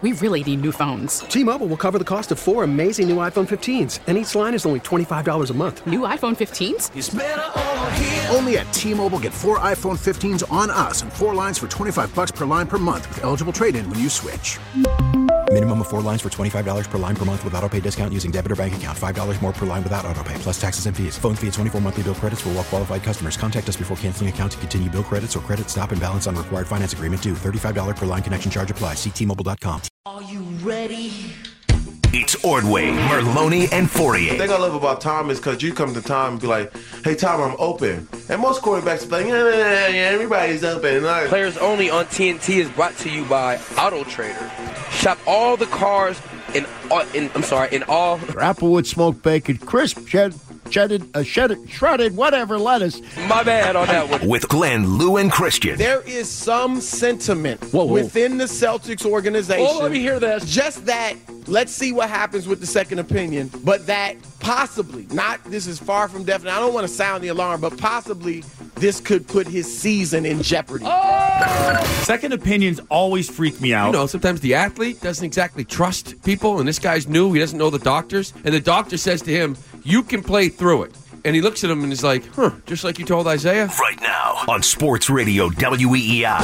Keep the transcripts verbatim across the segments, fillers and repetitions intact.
we really need new phones. T-Mobile will cover the cost of four amazing new iPhone fifteens, and each line is only twenty-five dollars a month. New iPhone fifteens? It's better over here. Only at T-Mobile, get four iPhone fifteens on us and four lines for twenty-five dollars per line per month with eligible trade-in when you switch. Minimum of four lines for twenty-five dollars per line per month with autopay discount using debit or bank account. five dollars more per line without autopay, plus taxes and fees. Phone fee at twenty-four monthly bill credits for well-qualified customers. Contact us before canceling account to continue bill credits or credit stop and balance on required finance agreement due. thirty-five dollars per line connection charge applies. See T Mobile dot com. Are you ready? It's Ordway, Merloni, and Fourier. The thing I love about Tom is because you come to Tom and be like, hey, Tom, I'm open. And most quarterbacks be like, yeah, yeah, yeah, everybody's open. Like, Players Only on T N T is brought to you by Auto Trader. Shop all the cars in, in I'm sorry, in all. Applewood smoked bacon, crisp, shed, shedded, uh, shedded, shredded, whatever, lettuce. My bad on that one. With Glenn, Lou, and Christian. There is some sentiment whoa, whoa. within the Celtics organization. Oh, let me hear this. Just that, let's see what happens with the second opinion, but that possibly, not this is far from definite, I don't want to sound the alarm, but possibly this could put his season in jeopardy. Oh! Second opinions always freak me out. You know, sometimes the athlete doesn't exactly trust people, and this guy's new. He doesn't know the doctors. And the doctor says to him, you can play through it. And he looks at him and is like, huh, just like you told Isaiah? Right now on Sports Radio W E E I.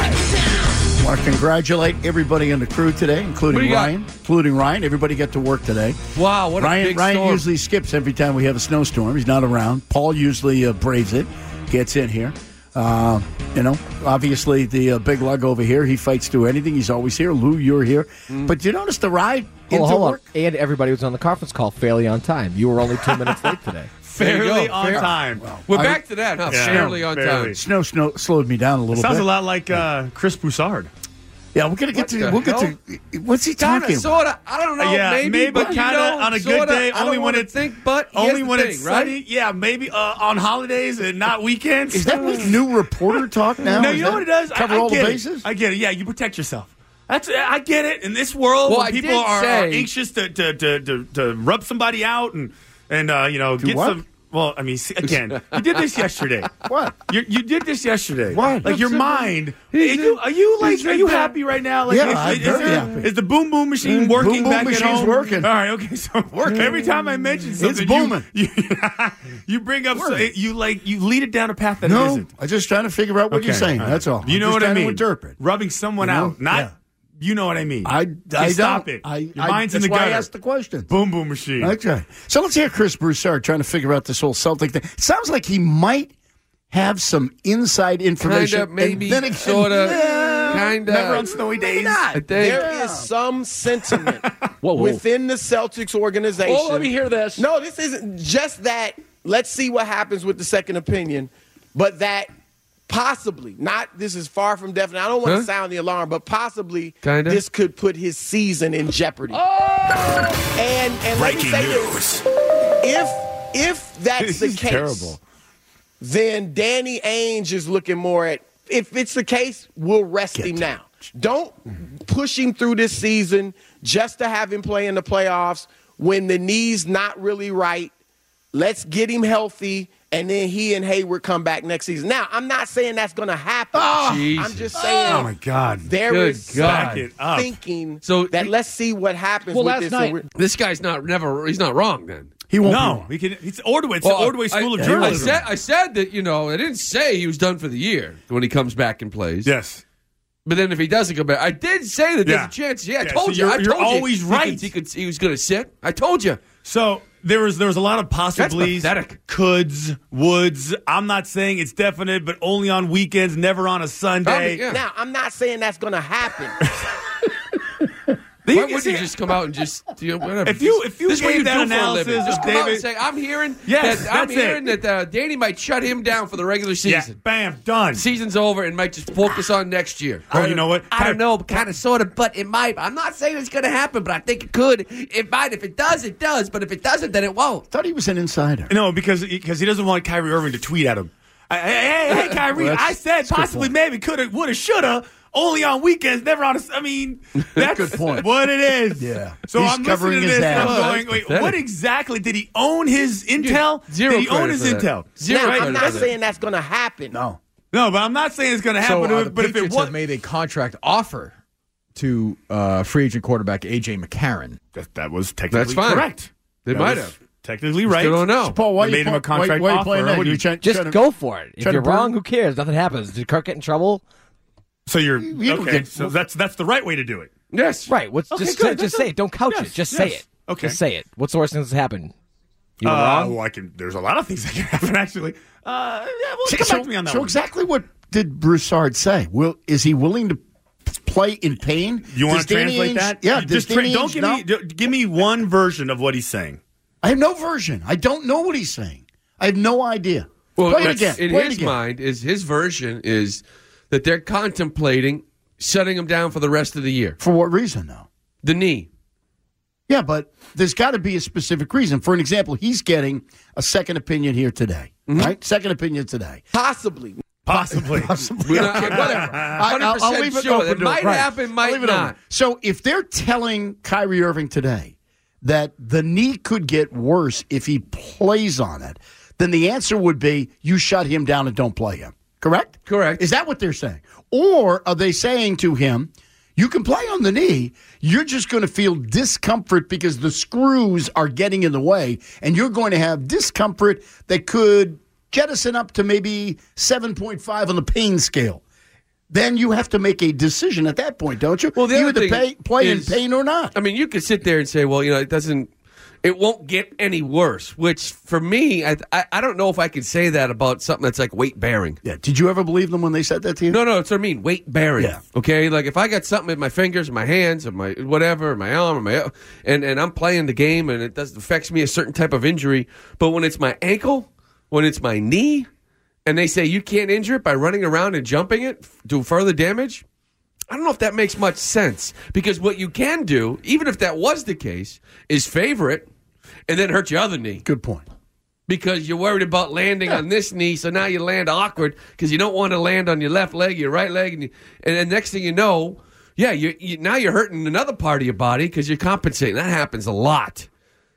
I want to congratulate everybody on the crew today, including Ryan. Got? Including Ryan. Everybody got to work today. Wow, what Ryan, a big Ryan storm. usually skips every time we have a snowstorm. He's not around. Paul usually uh, braves it, gets in here. Uh, you know, obviously the uh, big lug over here, he fights through anything. He's always here. Lou, you're here. Mm. But you notice the ride well, into hold work? On. And everybody was on the conference call fairly on time. You were only two minutes late today. Fairly on Fair. time. Well, We're I, back to that, huh? Yeah, fairly on fairly. time. Snow, snow slowed me down a little it sounds bit. Sounds a lot like uh, Chris Broussard. Yeah, we're gonna get what to. We'll hell? get to. What's he talking? Kinda, sorta. I don't know. Yeah, maybe, maybe but kind of you know, on a sorta, good day. I Only don't when it's think, but only when thing, it's right? sunny. Yeah, maybe uh, on holidays and not weekends. Is that like new reporter talk now? No, Is you know what it does. Cover I, I all the get bases. It. I get it. Yeah, you protect yourself. That's I get it. In this world, well, when I people did are, say, are anxious to to, to to to rub somebody out and and uh, you know Do get what? some. Well, I mean, again, you did this yesterday. What? You you did this yesterday. What? Like your mind. Are you, are you like? Are you happy right now? Like, Yeah, is, I'm is, very is, happy. is the boom boom machine working Boom boom back machine's at home? working. All right, okay. So work every time I mention something. It's booming. You, you, you bring up so, you like you lead it down a path that no, it isn't. I'm just trying to figure out what Okay, you're saying. all right. That's all. You I'm know just what I trying mean? To interpret. Rubbing someone You know? out, not. Yeah. You know what I mean. I, I stop don't. it. I, Your I, mind's in that's the why gutter. I asked the question. Boom boom machine. Okay. So let's hear Chris Broussard trying to figure out this whole Celtic thing. It sounds like he might have some inside information. Kinda, maybe, and then again, sorta, yeah, kinda. Never on snowy days. not. There Yeah. is some sentiment whoa, whoa. within the Celtics organization. Oh, let me hear this. No, this isn't just that. Let's see what happens with the second opinion, but that possibly, not this is far from definite. I don't want to huh? sound the alarm, but possibly Kinda. this could put his season in jeopardy. Oh! And and let me Breaking say news. this: if if that's This the is case, terrible. then Danny Ainge is looking more at. If it's the case, we'll rest him now. Don't push him through this season just to have him play in the playoffs when the knee's not really right. Let's get him healthy, and then he and Hayward come back next season. Now, I'm not saying that's going to happen. Oh, I'm Jesus. just saying. Oh my God! There Good is God. some Back it up. thinking So that he- let's see what happens Well, with last this. night- So we're- This guy's not never. He's not wrong then. He won't. No, be we can. It's Ordway. It's Well, the Ordway School I, of I Journalism. said, I said that you know. I didn't say he was done for the year when he comes back and plays. Yes. But then if he doesn't come back, I did say that there's Yeah. a chance. Yeah, I Yeah, told so you. you're- I you're told you always he right. could- He, could, he was going to sit. I told you. So there was there was a lot of possibilities, pathetic. coulds, woulds. I'm not saying it's definite, but only on weekends, never on a Sunday. I mean, yeah. Now, I'm not saying that's going to happen. Why You- wouldn't see, you just come out and just you know, whatever? If you- if you this is what gave you that do for a analysis living. just of come out and David- say, I'm hearing Yes, that I'm that's it. hearing that uh, Danny might shut him down for the regular Yeah, season. bam, done. Season's over and might just focus on next year. Oh, you know what? I don't know, kind of, sort of, but it might. I'm not saying it's going to happen, but I think it could. It might. If it does, it does. But if it doesn't, then it won't. I thought he was an insider. No, because because he doesn't want Kyrie Irving to tweet at him. Hey, hey, hey Kyrie, Well, I said possibly, maybe, coulda, woulda, shoulda. Only on weekends, never on a. I mean, that's Good point. what it is. Yeah. So He's I'm covering listening to his this and I'm ass. going, That's wait, pathetic. what exactly did he own his intel? Zero did he own credit his for that. intel? Zero now, credit I'm for not that. saying that's going to happen. No. No, but I'm not saying it's going to So happen. uh, the but if it Patriots was, have made a contract offer to uh, free agent quarterback A J McCarron. That, that was technically That's fine. correct. They That might was have. Technically right. Still don't know. So, Paul, why They you made him a pl- why- contract why you offer. playing that? What do You you- try- Just try to- go for it. If try to you're burn- wrong, who cares? Nothing happens. Did Kirk get in trouble? So you're You don't okay. get- so that's that's the right way to do it. Yes. Right. What's Okay, just good. just That's say it. Don't couch yes, it. Just yes. say it. Okay. Just say it. What's the worst thing that's happened? You were Uh, wrong. well, I can. There's a lot of things that can happen actually. Uh, yeah, well, So, come back so- to me on that so one. exactly what did Broussard say? Will is he willing to play in pain? You want Does to Danny translate Ainge- that? Yeah. You does just tra- Danny don't Ainge give know? me d- give me one version of what he's saying. I have no version. I don't know what he's saying. I have no idea. Well, Play it that's- again. in Play it his again. mind, is his version is that they're contemplating shutting him down for the rest of the year. For what reason, though? The knee. Yeah, but there's got to be a specific reason. For an example, he's getting a second opinion here today, Mm-hmm. right? Second opinion today. Possibly. Possibly. Possibly. We're not- Okay, whatever. I, I'll, I'll one hundred percent leave it sure. open. That to it. might Right. happen, might I'll leave it not. open. So if they're telling Kyrie Irving today that the knee could get worse if he plays on it, then the answer would be you shut him down and don't play him. Correct? Correct. Is that what they're saying? Or are they saying to him, you can play on the knee, you're just going to feel discomfort because the screws are getting in the way, and you're going to have discomfort that could jettison up to maybe seven point five on the pain scale. Then you have to make a decision at that point, don't you? Well, the you other either thing pay, play is- in pain or not. I mean, you could sit there and say, well, you know, it doesn't, it won't get any worse, which for me, I, I, I don't know if I can say that about something that's like weight bearing. Yeah. Did you ever believe them when they said that to you? No, no, that's what I mean, weight bearing. Yeah. Okay, like if I got something in my fingers, or my hands, or my whatever, or my arm, or my, and, and I'm playing the game and it does affects me a certain type of injury, but when it's my ankle, when it's my knee, and they say you can't injure it by running around and jumping it, do further damage, I don't know if that makes much sense. Because what you can do, even if that was the case, is favor it and then hurt your other knee. Good point. Because you're worried about landing on this knee, so now you land awkward because you don't want to land on your left leg, your right leg, and, you, and then next thing you know, yeah, you, you now you're hurting another part of your body because you're compensating. That happens a lot.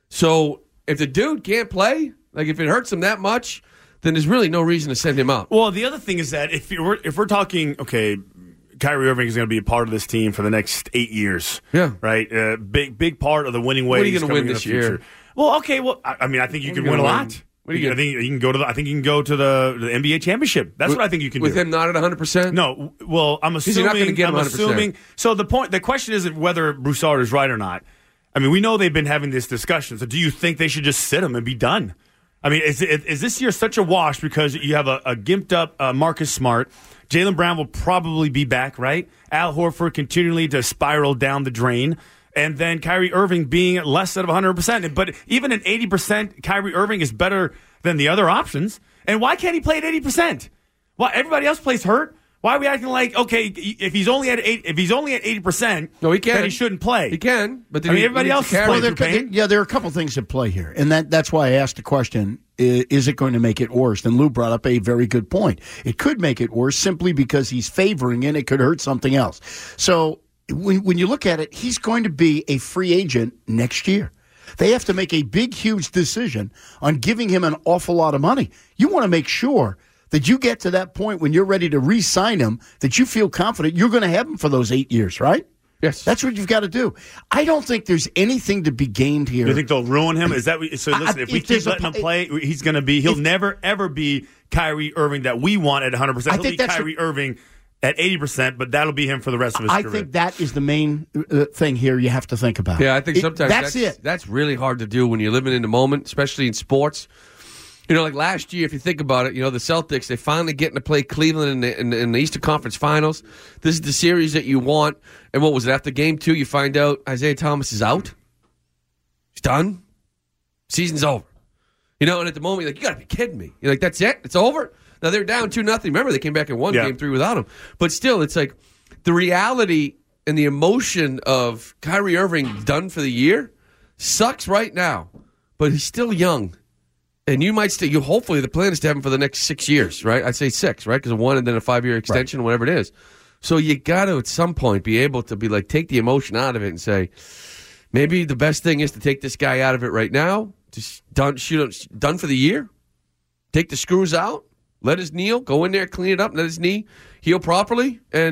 So if the dude can't play, like if it hurts him that much, then there's really no reason to send him out. Well, the other thing is that if we're if we're talking, okay, Kyrie Irving is going to be a part of this team for the next eight years. Yeah, right. Uh, big big part of the winning way. What are you going to win this year? Well, okay. Well, I, I mean, I think you What can are you win a gonna lot. win? What are you I gonna- think you can go to. The, I think you can go to the, the N B A championship. That's With- what I think you can with do. him not at one hundred percent? No. Well, I'm 'Cause you're assuming. not gonna get him I'm one hundred percent. assuming. So the point, the question isn't whether Broussard is right or not. I mean, we know they've been having this discussion. So, do you think they should just sit him and be done? I mean, is is, is this year such a wash because you have a, a gimped up uh, Marcus Smart? Jaylen Brown will probably be back, right? Al Horford continually to spiral down the drain. And then Kyrie Irving being at less than one hundred percent. But even at eighty percent, Kyrie Irving is better than the other options. And why can't he play at eighty percent? Well, everybody else plays hurt. Why are we acting like, okay, if he's only at eight, if he's only at eighty percent, no, he can. then he shouldn't play. He can, but then I mean, he- everybody he needs else to is carry playing Well, through there, pain. yeah, there are a couple things at play here, and that that's why I asked the question: is, is it going to make it worse? And Lou brought up a very good point. It could make it worse simply because he's favoring it. It could hurt something else. So when when you look at it, he's going to be a free agent next year. They have to make a big, huge decision on giving him an awful lot of money. You want to make sure that you get to that point when you're ready to re-sign him, that you feel confident you're going to have him for those eight years, right? Yes. That's what you've got to do. I don't think there's anything to be gained here. You think they'll ruin him? Is that what- so? Listen, I- if we if keep there's a letting him pl- play, he's going to be. He'll if- never ever be Kyrie Irving that we want at one hundred percent. I He'll think be that's Kyrie Irving at eighty percent, but that'll be him for the rest of his I career. think that is the main uh, thing here you have to think about. Yeah, I think It- sometimes that's, that's, it. That's really hard to do when you're living in the moment, especially in sports. You know, like last year, if you think about it, you know, the Celtics, they finally getting to play Cleveland in the, in the, in the Eastern Conference Finals. This is the series that you want. And what was it? After game two, you find out Isaiah Thomas is out. He's done. Season's over. You know, and at the moment, you're like, you got to be kidding me. You're like, that's it? It's over? Now, they're down two nothing. Remember, they came back and won Yeah. game three without him. But still, it's like the reality and the emotion of Kyrie Irving done for the year sucks right now. But he's still young. And you might still, you hopefully the plan is to have him for the next six years, right? I'd say six, right? Because one and then a five year extension, right. Whatever it is. So you got to, at some point, be able to be like, take the emotion out of it and say, maybe the best thing is to take this guy out of it right now. Just done, shoot, done for the year. Take the screws out. Let his knee go in there, clean it up, let his knee heal properly, and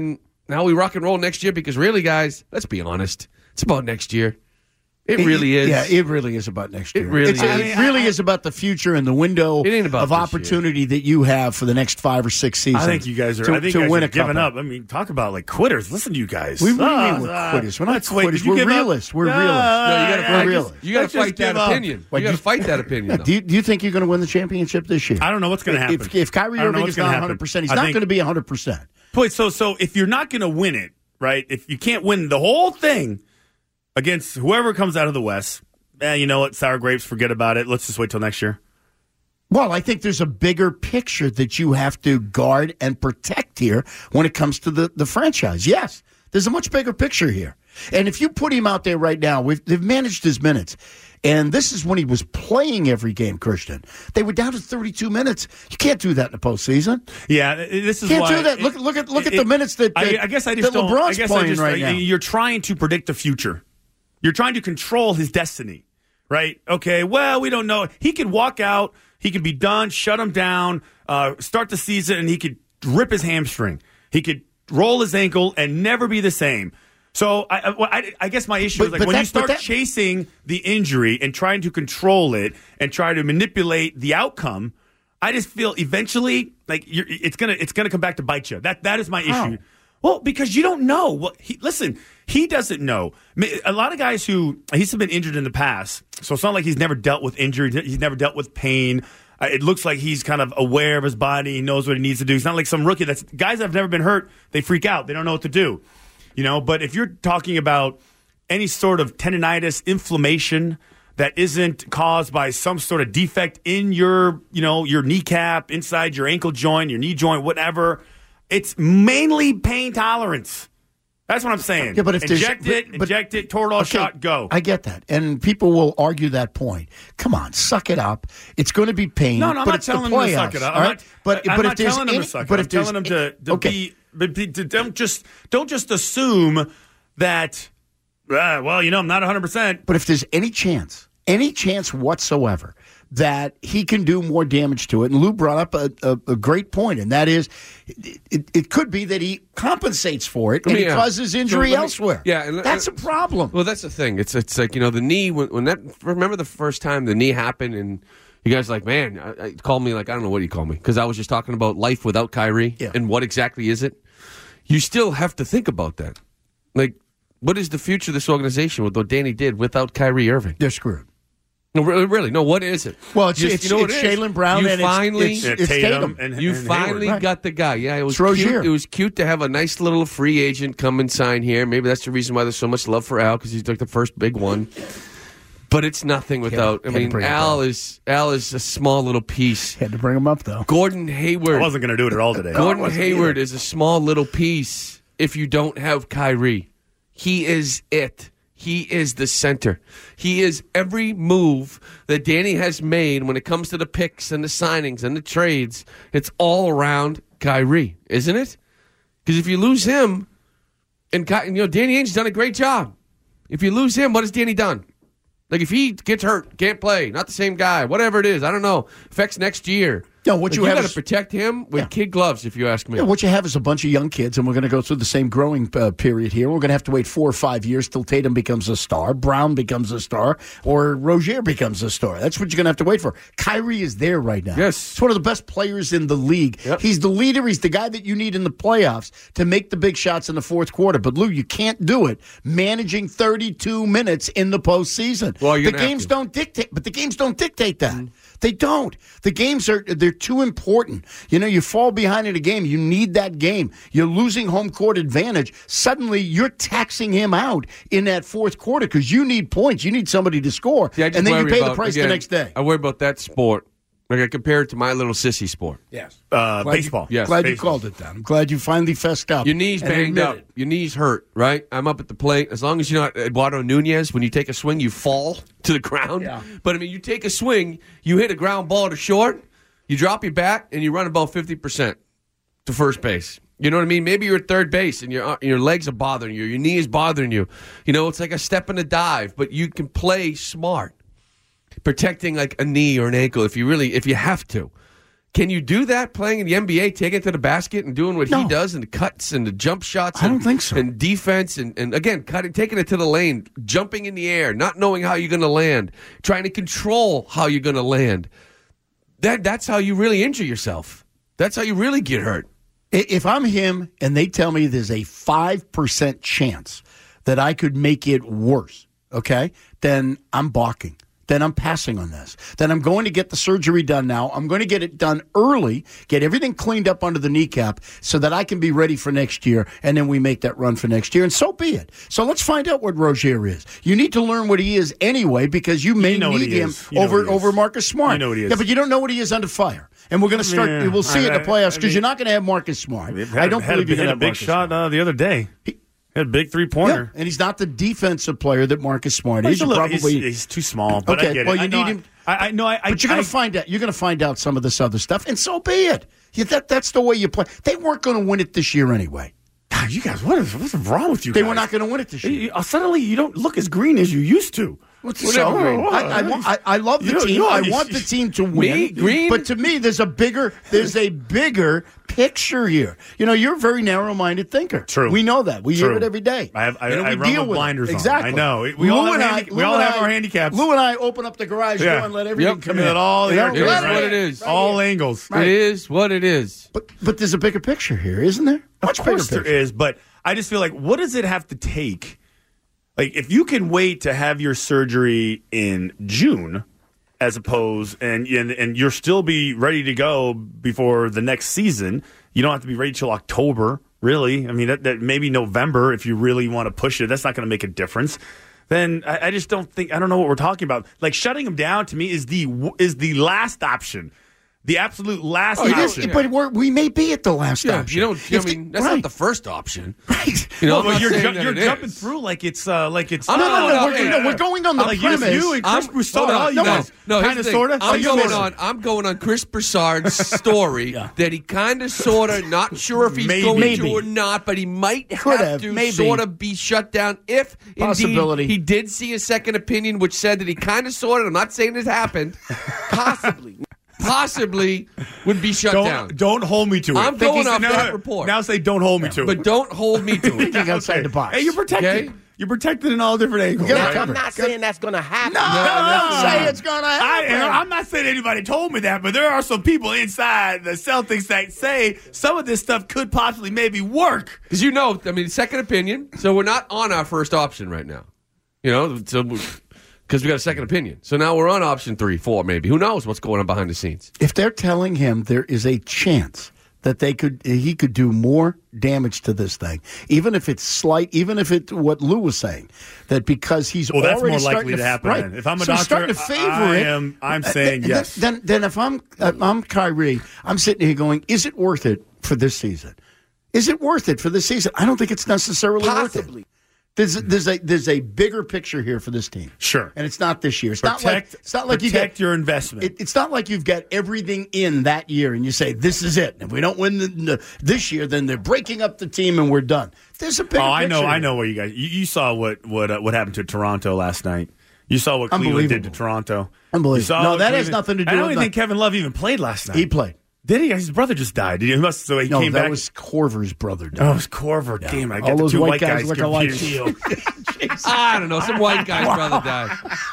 now we rock and roll next year because really, guys, let's be honest. It's about next year. It really is. Yeah, it really is about next year. It really It's- is. It really is about the future and the window It ain't about of this opportunity that you have for the next five or six seasons. I think you guys are. to, I think to you guys win are a giving couple. up. I mean, talk about like quitters. Listen to you guys. We really Ah, we're ah, quitters. We're not let's wait. quitters. Did you We're give up? realists. We're Yeah, realists. No, you gotta, yeah, fight, we're I realists. just- you gotta let's just fight that give up. opinion. What, you gotta you- fight that opinion. Though. Do you, do you think you're going to win the championship this year? I don't know what's going to happen. If, if Kyrie I don't know Irving what's is gonna not happen. one hundred percent, he's I not think- going to be one hundred percent. Wait, so so if you're not going to win it, right? If you can't win the whole thing against whoever comes out of the West, eh, you know what? Sour grapes, forget about it. Let's just wait till next year. Well, I think there's a bigger picture that you have to guard and protect here when it comes to the, the franchise. Yes, there's a much bigger picture here. And if you put him out there right now, we've, they've managed his minutes. And this is when he was playing every game, Christian. They were down to thirty-two minutes. You can't do that in the postseason. Yeah, this is can't why do that. it- Look, look at look at it- the minutes that, that I, I guess I just that don't. LeBron's I guess I playing just, right I- now. You're trying to predict the future. You're trying to control his destiny, right? Okay, well, we don't know. He could walk out. He could be done. Shut him down. Uh, start the season, and he could rip his hamstring. He could roll his ankle and never be the same. So I, I, I guess my issue But- is like but when that- you start but that- chasing the injury and trying to control it and try to manipulate the outcome. I just feel eventually like you're, it's gonna it's gonna come back to bite you. That that is my How? issue. Well, because you don't know. Well, he, listen, he doesn't know. A lot of guys who he's been injured in the past, so it's not like he's never dealt with injury. He's never dealt with pain. Uh, it looks like he's kind of aware of his body. He knows what he needs to do. It's not like some rookie. That's guys that have never been hurt. They freak out. They don't know what to do. You know. But if you're talking about any sort of tendonitis, inflammation that isn't caused by some sort of defect in your, you know, your kneecap, inside your ankle joint, your knee joint, whatever. It's mainly pain tolerance. That's what I'm saying. Yeah, but if there's- inject it, but- but- inject it, Toradol Okay, shot, go. I get that. And people will argue that point. Come on, suck it up. It's going to be pain. No, no, I'm but not it's the telling them to suck playoffs, it up. all I'm right? not, but I'm but not if there's telling them any, to suck but it if up. there's I'm telling them to, to okay. be, but be, to, don't just don't just assume that. Uh, well, you know, I'm not one hundred percent. But if there's any chance, any chance whatsoever that he can do more damage to it, and Lou brought up a, a, a great point, and that is it, it, it could be that he compensates for it and Let me, it uh, causes so injury let me- elsewhere. yeah, and- that's a problem. Well, that's the thing. It's it's like, you know, the knee, when, when that, remember the first time the knee happened and you guys like, man, I, I called me like, I don't know what you call me, because I was just talking about life without Kyrie Yeah. and what exactly is it? You still have to think about that. Like, what is the future of this organization with what Danny did without Kyrie Irving? They're screwed. No, really, really. No, what is it? Well, it's, Just- it's, you know what it's it is? Jaylen Brown You and finally, it's, it's, it's Tatum. and, you and finally Hayward. got the guy. Yeah, it was It's Rozier. cute. It was cute to have a nice little free agent come and sign here. Maybe that's the reason why there's so much love for Al, because he's like the first big one. But it's nothing without. Had to I mean, bring it Al up. is Al is a small little piece. Had to bring him up though. Gordon Hayward. I wasn't going to do it at all today. Gordon I wasn't Hayward either. is a small little piece if you don't have Kyrie. He is it. He is the center. He is every move that Danny has made when it comes to the picks and the signings and the trades. It's all around Kyrie, isn't it? Because if you lose him, and Ky- you know Danny Ainge's done a great job. If you lose him, what has Danny done? Like if he gets hurt, can't play, not the same guy, whatever it is, I don't know. Affects next year. No, what Like, you you have got to is- protect him with Yeah. kid gloves, if you ask me. Yeah, what you have is a bunch of young kids, and we're going to go through the same growing uh, period here. We're going to have to wait four or five years till Tatum becomes a star, Brown becomes a star, or Rozier becomes a star. That's what you're going to have to wait for. Kyrie is there right now. Yes. He's one of the best players in the league. Yep. He's the leader. He's the guy that you need in the playoffs to make the big shots in the fourth quarter. But, Lou, you can't do it managing thirty-two minutes in the postseason. Well, you're the gonna have games to. don't dictate, but the games don't dictate that. They don't. The games are they're too important. You know, you fall behind in a game, you need that game. You're losing home court advantage. Suddenly, you're taxing him out in that fourth quarter because you need points. You need somebody to score, See, I just and then you worry pay the about- price again, the next day. I worry about that sport. Like I compare it to my little sissy sport. Yes, Uh, glad baseball. You, Yes, glad you baseball. called it that. I'm glad you finally fessed up. Your knees and banged admit up. it. Your knees hurt, right? I'm up at the plate. As long as you're not Eduardo Nunez, when you take a swing, you fall to the ground. Yeah. But, I mean, you take a swing, you hit a ground ball to short, you drop your back, and you run about fifty percent to first base. You know what I mean? Maybe you're at third base and your your legs are bothering you. Your knee is bothering you. You know, it's like a step and a dive, but you can play smart. Protecting like a knee or an ankle if you really, if you have to. Can you do that playing in the N B A, taking it to the basket and doing what No. he does and the cuts and the jump shots? I and, don't think so. And defense and, and again, cutting, taking it to the lane, jumping in the air, not knowing how you're going to land, trying to control how you're going to land. That That's how you really injure yourself. That's how you really get hurt. I- If I'm him and they tell me there's a five percent chance that I could make it worse, okay, then I'm balking. Then I'm passing on this. Then I'm going to get the surgery done now. I'm going to get it done early, get everything cleaned up under the kneecap so that I can be ready for next year, and then we make that run for next year, and so be it. So let's find out what Rozier is. You need to learn what he is anyway because you may You know what need he him is. You know over, what he is. over Marcus Smart. You know what he is. Yeah, but you don't know what he is under fire. And we're going to start, Yeah, we'll see I- in the I- playoffs I because mean- you're not going to have Marcus Smart. Had, I don't had believe a, you're had going to a have big Marcus shot uh, the other day. Had a big three pointer. Yeah, and he's not the defensive player that Marcus Smart Well, is. he's, a You little- probably he's, he's too small, but okay. I get well, it. you I know need I- him. I, I know. I, but you're going I, to find out. You're going to find out some of this other stuff, and so be it. Yeah, that that's the way you play. They weren't going to win it this year anyway. God, you guys, what is what's wrong with you? They guys? were not going to win it this year. You- you- suddenly, you don't look as green as you used to. So, I, I, want- I, I love the You know- team. you know, I you- want the team to win. Me? Green? But to me, there's a bigger, there's a bigger picture here. You know, you're a very narrow-minded thinker. True. We know that. We hear True. it every day. I have- I- And I we run deal with with it. blinders on. Exactly. I know. We all Lou have and handi- I- we Lou all and have I- our handicaps. Lou and I open up the garage Yeah. door and let everything Yep. come Let in. all the You know? air It is Let what it it is. all angles. It is what it is. But but there's a bigger picture here, isn't there? Much Of bigger course there picture. is, but I just feel like, what does it have to take? Like, if you can wait to have your surgery in June, as opposed, and and and you're still be ready to go before the next season, you don't have to be ready till October. Really, I mean, that, that maybe November if you really want to push it. That's not going to make a difference. Then I, I just don't think I don't know what we're talking about. Like, shutting him down to me is the is the last option. The absolute last Oh, it is, option. but we're, we may be at the last Yeah, option. you don't. I If the- mean, that's right. not the first option. Right. You know, Well, I'm but not you're saying ju- that you're it jumping is. through like it's uh, like it's. I'm No, not no, going no, on- we're, no, we're going on the like you, premise. you and Chris I'm- Broussard. hold on, all you no, guys, no, here's kind of, the thing. sort of. I'm going on. I'm going on Chris Broussard's story Yeah. that he kind of, sort of, not sure if he's Maybe. going Maybe. to or not, but he might Could have have, to maybe. sort of be shut down if Possibility. indeed he did see a second opinion, which said that he kind of, sort of. I'm not saying this happened. Possibly. Possibly would be shut don't, down. Don't hold me to it. I'm going Thinking- off now, that report. Now say don't hold me to But it. don't hold me to it. Thinking outside the box. Hey, you're protected. Okay? You're protected in all different angles. Yeah, right? I'm not saying that's going to happen. No, don't say it's going to I, happen. I'm not saying anybody told me that, but there are some people inside the Celtics that say some of this stuff could possibly maybe work. Because you know, I mean, second opinion. So we're not on our first option right now. You know, so because we got a second opinion. So now we're on option three, four, maybe. Who knows what's going on behind the scenes? If they're telling him there is a chance that they could, he could do more damage to this thing, even if it's slight, even if it what Lou was saying, that because he's Well, that's already more starting likely to, to happen Right. then. If I'm a so he's doctor, starting to favor I it. am- I'm uh, saying then, yes. Then, then if I'm uh, I'm Kyrie, I'm sitting here going, is it worth it for this season? Is it worth it for this season? I don't think it's necessarily Possibly. worth it. There's there's a there's a bigger picture here for this team. Sure. And it's not this year. It's Protect, not like it's not like you protect get your investment. It, it's not like you've got everything in that year and you say this is it. If we don't win the, the, this year, then they're breaking up the team and we're done. There's a bigger oh, I know, picture I here. know where you guys. You, you saw what what uh, what happened to Toronto last night. You saw what Cleveland did to Unbelievable. Toronto. Unbelievable. You saw No, what that has Cleveland- nothing to do I don't with even think that. Kevin Love even played last night. He played. Did he? His brother just died. Did he? he must, so he No, came that back. was Corver's brother. Oh, it was Corver. Damn, I got All the those two white white guys guys, look alike. confused. I don't know. Some white guy's brother died.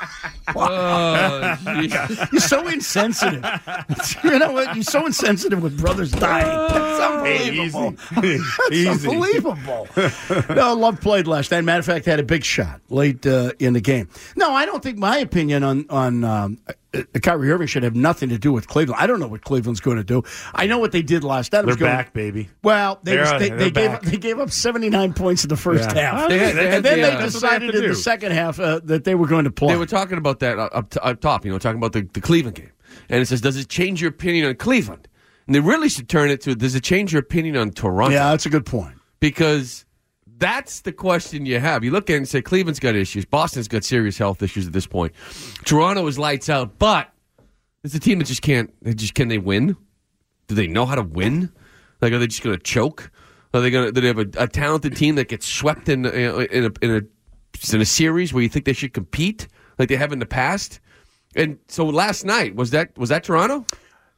Oh, geez. You're so insensitive. You know what? You're so insensitive with brothers dying. That's Hey, unbelievable. easy. That's Easy. unbelievable. No, Love played last night. Matter of fact, had a big shot late uh, in the game. No, I don't think my opinion on on um, uh, Kyrie Irving should have nothing to do with Cleveland. I don't know what Cleveland's going to do. I know what they did last night. It They're was going- back, baby. Well, they, They're- was- they, they're they gave back. up, they gave up seventy-nine points in the first Yeah. half, They had- they had and then the, they uh, that's what they have decided to in the do. second half uh, that they were going to play. They were talking about that up, t- up top, you know, talking about the, the Cleveland game. And it says, does it change your opinion on Cleveland? And they really should turn it to, does it change your opinion on Toronto? Yeah, that's a good point. Because that's the question you have. You look at it and say, Cleveland's got issues. Boston's got serious health issues at this point. Toronto is lights out, but it's a team that just can't, they just, can they win? Do they know how to win? Like, are they just going to choke? Are they going to, do they have a, a talented team that gets swept in, in, a, in, a, in, a, in a series where you think they should compete like they have in the past? And so last night, was that was that Toronto?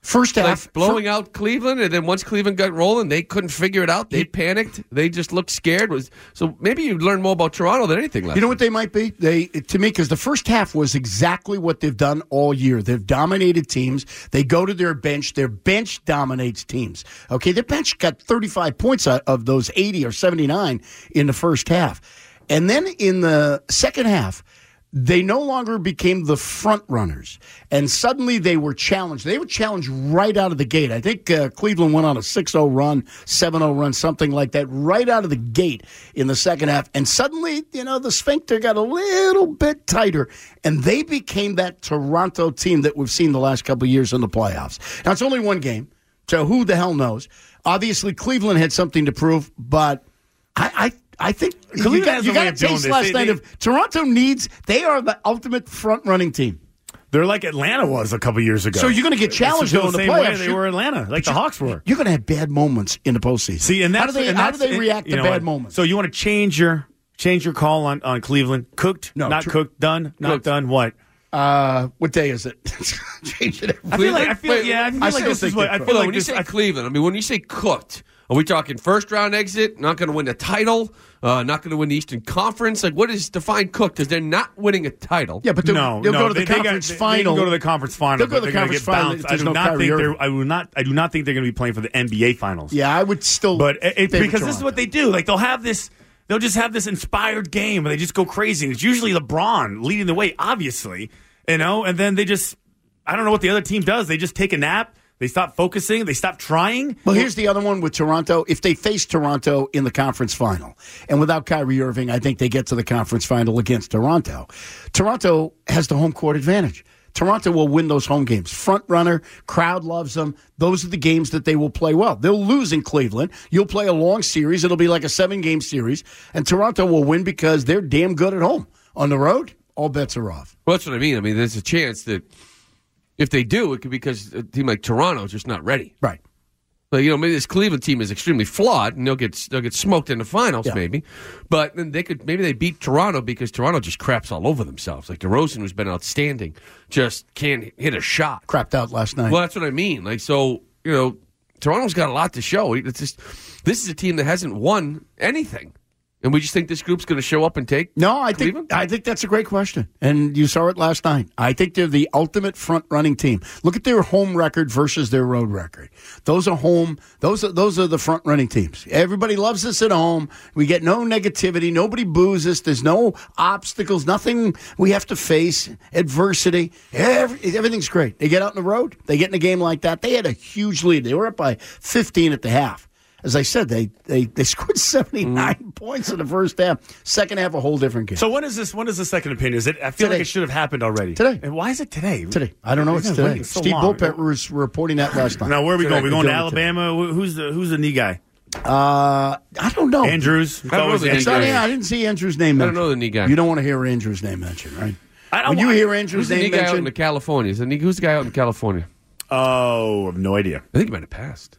First half. Like blowing fir- out Cleveland, and then once Cleveland got rolling, they couldn't figure it out. They panicked. They just looked scared. Was So maybe you learned more about Toronto than anything last You know night. what they might be? They To me, because the first half was exactly what they've done all year. They've dominated teams. They go to their bench. Their bench dominates teams. Okay, their bench got thirty-five points out of those eighty or seventy-nine in the first half. And then in the second half, they no longer became the front runners, and suddenly they were challenged. They were challenged right out of the gate. I think uh, Cleveland went on a six oh run, seven oh run, something like that, right out of the gate in the second half. And suddenly, you know, the sphincter got a little bit tighter, and they became that Toronto team that we've seen the last couple of years in the playoffs. Now, it's only one game, so who the hell knows? Obviously, Cleveland had something to prove, but I... I I think Cleveland you got, has you a got way a of doing taste this. last They- night they- of Toronto needs. They are the ultimate front-running team. They're like Atlanta was a couple years ago. So you're going to get challenged It's though in the the same playoffs. way they were Atlanta, like the Hawks were. You're going to have bad moments in the postseason. See, and how that's do they and how do that's- they react you to know bad what? moments? So you want to change your change your call on, on Cleveland? Cooked? No, not tr- cooked. Done? Not Cooked. done. What? Uh, what day is it? Change it. I feel like I feel Wait, yeah. I feel I like still this think is what they're I cooked. feel Hold on, like when you this. say I, Cleveland, I mean, when you say cooked, are we talking first round exit, not going to win the title, uh, not going to win the Eastern Conference? Like, what is defined cooked? Because they're not winning a title. Yeah, but they'll, no, they'll no, go to the they, they conference got, they- final. They can go to the conference final. They'll go but to the they're gonna conference get final bounced. if I there's do no not Kyrie think they're. Irving. I will not. I do not think they're going to be playing for the N B A finals. Yeah, I would still. But it, it- favor because this is Toronto. what they do. Like they'll have this. They'll just have this inspired game where they just go crazy. And it's usually LeBron leading the way, obviously, you know. And then they just. I don't know what the other team does. They just take a nap. They stop focusing. They stop trying. Well, here's the other one with Toronto. If they face Toronto in the conference final, and without Kyrie Irving, I think they get to the conference final against Toronto. Toronto has the home court advantage. Toronto will win those home games. Front runner, crowd loves them. Those are the games that they will play well. They'll lose in Cleveland. You'll play a long series. It'll be like a seven-game series. And Toronto will win because they're damn good at home. On the road, all bets are off. Well, that's what I mean. I mean, there's a chance that if they do, it could be because a team like Toronto is just not ready. Right. Like, you know, maybe this Cleveland team is extremely flawed, and they'll get they'll get smoked in the finals, Yeah. maybe. But then they could maybe they beat Toronto because Toronto just craps all over themselves. Like DeRozan, who's been outstanding, just can't hit a shot. Crapped out last night. Well, that's what I mean. Like, so you know, Toronto's got a lot to show. It's just this is a team that hasn't won anything. And we just think this group's going to show up and take No, I Cleveland? think I think that's a great question, and you saw it last night. I think they're the ultimate front-running team. Look at their home record versus their road record. Those are home. Those are those are the front-running teams. Everybody loves us at home. We get no negativity. Nobody boos us. There's no obstacles. Nothing we have to face. Adversity. Every, everything's great. They get out on the road. They get in a game like that. They had a huge lead. They were up by fifteen at the half. As I said, they they, they scored seventy-nine Mm-hmm. points in the first half. Second half, a whole different game. So when is this? When is the second opinion? Is it? I feel Today. like it should have happened already. Today. And why is it today? Today. I don't know. It's We've been today. waiting so Steve long. Bulpett was reporting that last night. Now where are we Today. going? We going to They're doing it Alabama? Who- Who's the Who's the knee guy? today. Uh, I don't know. Andrews. It's I don't know always the Andrews. knee guy. Sorry, I didn't see Andrews' name I don't mentioned. know the knee guy. You don't want to hear Andrews' name mentioned, right? I don't When you want- hear Who's Andrews' the knee name guy out in mentioned, the California? Is the knee, who's the guy out in California? Oh, I have no idea. I think he might have passed.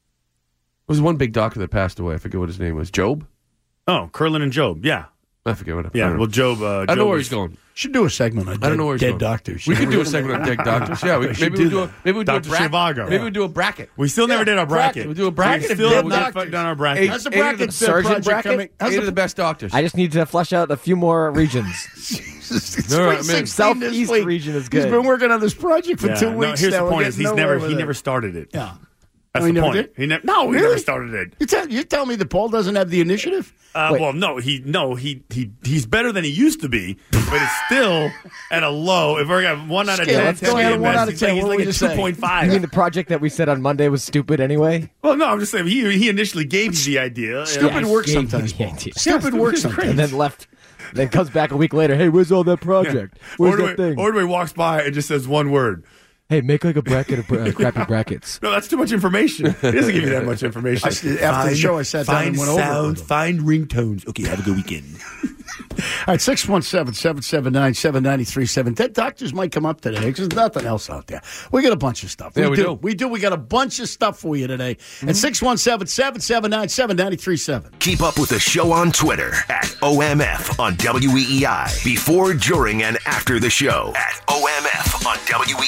There was one big doctor that passed away. I forget what his name was. Job? Oh, Curlin and Job. Yeah, I forget what. I yeah. don't know. Well, Job. Uh, I don't know Job where was- he's going. should do a segment on dead, I don't know where he's dead going. doctors. We could do a segment on dead doctors. Yeah, we, We should maybe do we do a that. maybe we do a Doctor bracket. Zhivago. Maybe we do a bracket. We still never Yeah, did our bracket. bracket. We do a bracket We of still dead we doctors. haven't done our Eight- bracket. How's the eight of bracket the uh, surgeon project bracket? coming? How's Eight the of the best doctors. I just need to flesh out a few more regions. It's No, I sweet mean, sixteen this Southeast week. region is He's good. been working on this project for Yeah, two no, weeks here's now. the We're point: is getting he's nowhere never with he it. never started it. Yeah. That's Oh, he the never point. did? He never. No, he Really? never started it. You tell you tell me that Paul doesn't have the initiative? Uh, well, no, he no he he he's better than he used to be, but it's still at a low. If we're got one out of Scale, ten, let's go ahead and one out of he's ten. like, he's What like would a you say? two point You five. mean the project that we said on Monday was stupid anyway? Well, no, I'm just saying he he initially gave you the idea. Stupid Yeah, works he gave sometimes, me the Paul. idea. Stupid Yeah, works stupid is sometimes. And then left. Then comes back a week later. Hey, where's all that project? Where's Ordway, that thing? Ordway walks by and just says one word. Hey, make like a bracket of bra- crappy brackets. No, that's too much information. He doesn't give you that much information. I- after the show, I sat down find and went over it sounds, with him. find ringtones. Okay, have a good weekend. All right, six one seven, seven seven nine, seven nine three seven. Dead doctors might come up today because there's nothing else out there. We got a bunch of stuff. Yeah, we do. We do. We got a bunch of stuff for you today. At six one seven, seven seven nine, seven nine three seven. Keep up with the show on Twitter at O M F on W E E I. Before, during, and after the show at O M F on W E E I.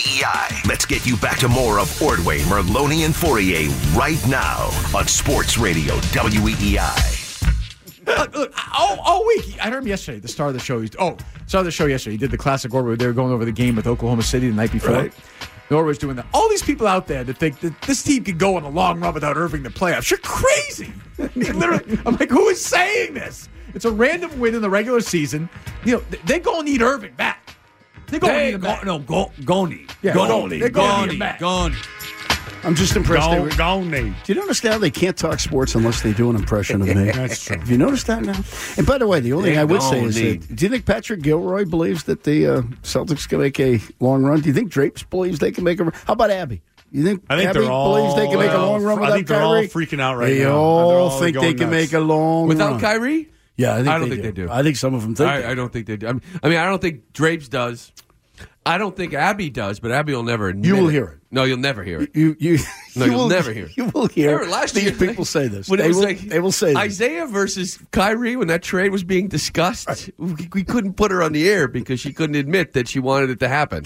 Let's get you back to more of Ordway, Merloni, and Fourier right now on Sports Radio W E E I. Look, look, all, all week, I heard him yesterday, the star of the show. He's, oh, star of the show yesterday. He did the classic Orwell. They were going over the game with Oklahoma City the night before. Right. Norwood's doing that. All these people out there that think that this team can go on a long run without Irving in the playoffs. You're crazy. Literally, I'm like, who is saying this? It's a random win in the regular season. You know, they're going to need Irving back. They're going to need him back. No, go, go need. Yeah, go need. They're going to need him back. Go I'm just impressed. Go, they were, go need. Do you notice now they can't talk sports unless they do an impression of me? That's true. Have you noticed that now? And by the way, the only They thing I would go say is need. that, do you think Patrick Gilroy believes that the uh, Celtics can make a long run? Do you think Drapes believes they can make a run? How about Abby? You think, I think Abby they're all, believes they can make a long run I without think they're all Kyrie? freaking out right they now. all They're all think they going can nuts. make a long Without run. Kyrie? Yeah, I, think I don't they think do. they do. I think some of them think I, they I don't think they do. I mean, I mean, I don't think Drapes does. I don't think Abby does, but Abby will never admit You will it. hear it. No, you'll never hear it. You, you, no, you you'll will, never hear it. You will hear Remember last these year, people say this. When They it was will, like they will say this. Isaiah versus Kyrie, when that trade was being discussed, we, we couldn't put her on the air because she couldn't admit that she wanted it to happen.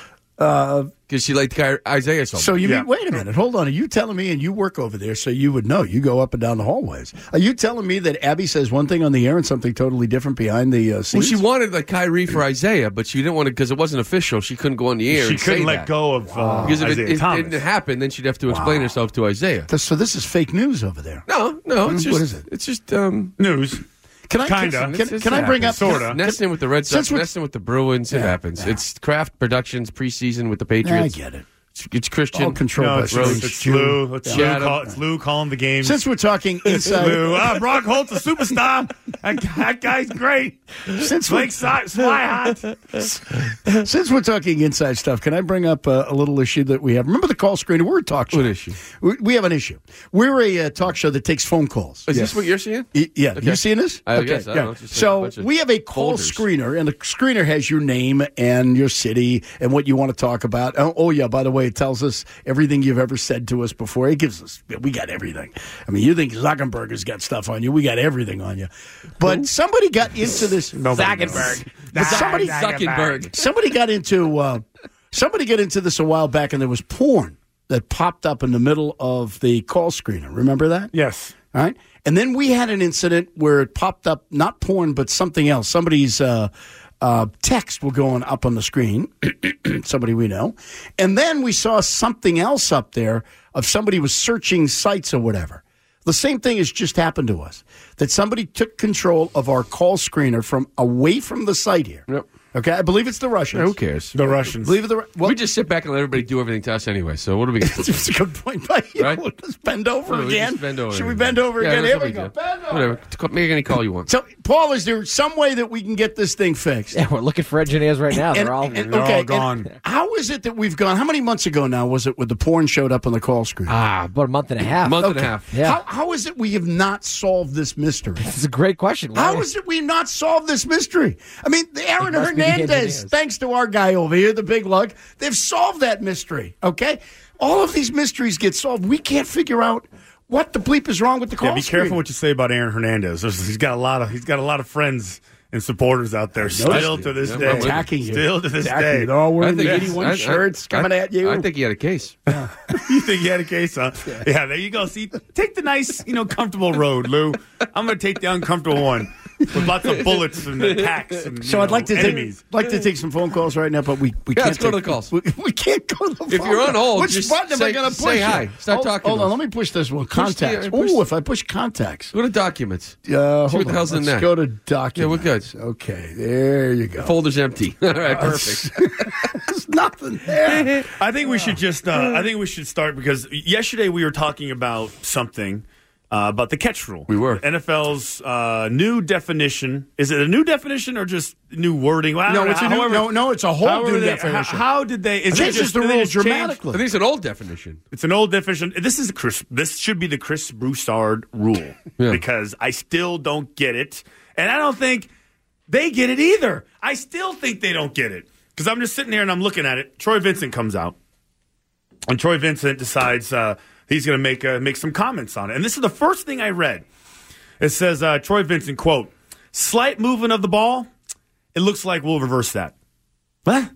Because she liked Ky- Isaiah so much. So you Yeah. mean, wait a minute, hold on. Are you telling me, and you work over there, so you would know, you go up and down the hallways. Are you telling me that Abby says one thing on the air and something totally different behind the uh, Well, scenes? she wanted like Kyrie for Isaiah, but she didn't want to because it wasn't official. She couldn't go on the air. She and couldn't say let that. go of uh, because if it, Isaiah it Thomas. didn't happen, then she'd have to explain herself to Isaiah. This- so this is fake news over there. No, no, it's Hmm, just what is it? It's just um, News. Can I Kinda. Can, It's- can, it's- can I it bring up happens. Sorta. Nesting with the Red Sox, Since we're- nesting with the Bruins. It Yeah, happens. yeah. It's Kraft Productions preseason with the I Patriots. get it. It's, it's Christian. All controlled No, by it's, Strange it's Jew. Lou. It's, Lou Shadow. call, it's Lou calling the games. Since we're talking inside, Lou. Ah, Brock Holt's a superstar. That, that guy's great. Since we're- Blake Sy- Fly hot. since we're talking inside stuff, can I bring up uh, a little issue that we have? Remember the call screener? We're a talk show. What issue? We, we have an issue. We're a uh, talk show that takes phone calls. Is this what you're seeing? Y- Yeah, Okay. you seen this? I guess. I don't know. It's just a So bunch of we have a call folders. screener, and the screener has your name and your city and what you want to talk about. Oh, oh, yeah, by the way, it tells us everything you've ever said to us before. It gives us, we got everything. I mean, you think Zuckerberg's got stuff on you. We got everything on you. But somebody got into this. Zuckerberg. But somebody, Zuckerberg. somebody got into uh, somebody got into this a while back, and there was porn that popped up in the middle of the call screener. Remember that? Yes. All right. And then we had an incident where it popped up, not porn, but something else. Somebody's uh, uh, text was going up on the screen, somebody we know. And then we saw something else up there of somebody was searching sites or whatever. The same thing has just happened to us, that somebody took control of our call screener from away from the site here. Yep. Okay, I believe it's the Russians. Who cares? The Russians. Believe it the well, we just sit back and let everybody do everything to us anyway. So what do we? That's a good point. But, you Right? know, let's bend over No, we again. just bend over Should we again. bend over Yeah, again? that's Here what we we go. do. Bend over. Whatever. T- Make any call you want. So, Paul, is there some way that we can get this thing fixed? Yeah, we're looking for engineers right now. And- They're all and- They're okay, all and gone. how is it that we've gone? How many months ago now was it when the porn showed up on the call screen? ah, about a month and a half. Month and a Okay. half. Yeah. How, how is it we have not solved this mystery? It's a great question. Why- How is it we've not solved this mystery? I mean, Aaron It must be the Hernandez, engineers. thanks to our guy over here, the big lug, they've solved that mystery, okay? All of these mysteries get solved. We can't figure out what the bleep is wrong with the call Yeah, be screen. careful what you say about Aaron Hernandez. There's- He's got a lot of he's got a lot of friends and supporters out there still to this Yeah, day. I'm with you. Attacking you. Still to this Attacking day. you. They're all wearing the think- eighty-one I- I- shirts I- coming at you. I think he had a case. You think you had a case, huh? Yeah, there you go. See, take the nice, you know, comfortable road, Lou. I'm going to take the uncomfortable one with lots of bullets and attacks and So you I'd know, like to enemies. take, like to take some phone calls right now, but we, we Yeah, can't let's go to take- the calls. We, we can't go to the phone If you're on call. hold, which just button am say- I going to say push? here? hi. Start hold, talking Hold to on, us. let me push this one. Push the- Contacts. push- Ooh, if I push contacts. Go to documents. Uh, See hold what the on. hell's in Let's there. go to documents. Yeah, we're good. Okay, there you go. Folder's empty. All right, perfect. There's nothing there. I think we should just. Uh, I think we should start because yesterday we were talking about something uh, about the catch rule. We were. N F L's uh, new definition. Is it a new definition or just new wording? Well, I No, don't know. it's a new- However- no, no, it's a whole however new they- definition. How, how did they? Is It it changes just the did they rules just change- dramatically. I think it's an old definition. It's an old definition. This is Chris. This should be the Chris Broussard rule Yeah. because I still don't get it, and I don't think they get it either. I still think they don't get it because I'm just sitting here and I'm looking at it. Troy Vincent comes out, and Troy Vincent decides uh, he's going to make uh, make some comments on it. And this is the first thing I read. It says uh, Troy Vincent quote: "Slight movement of the ball. It looks like we'll reverse that." What?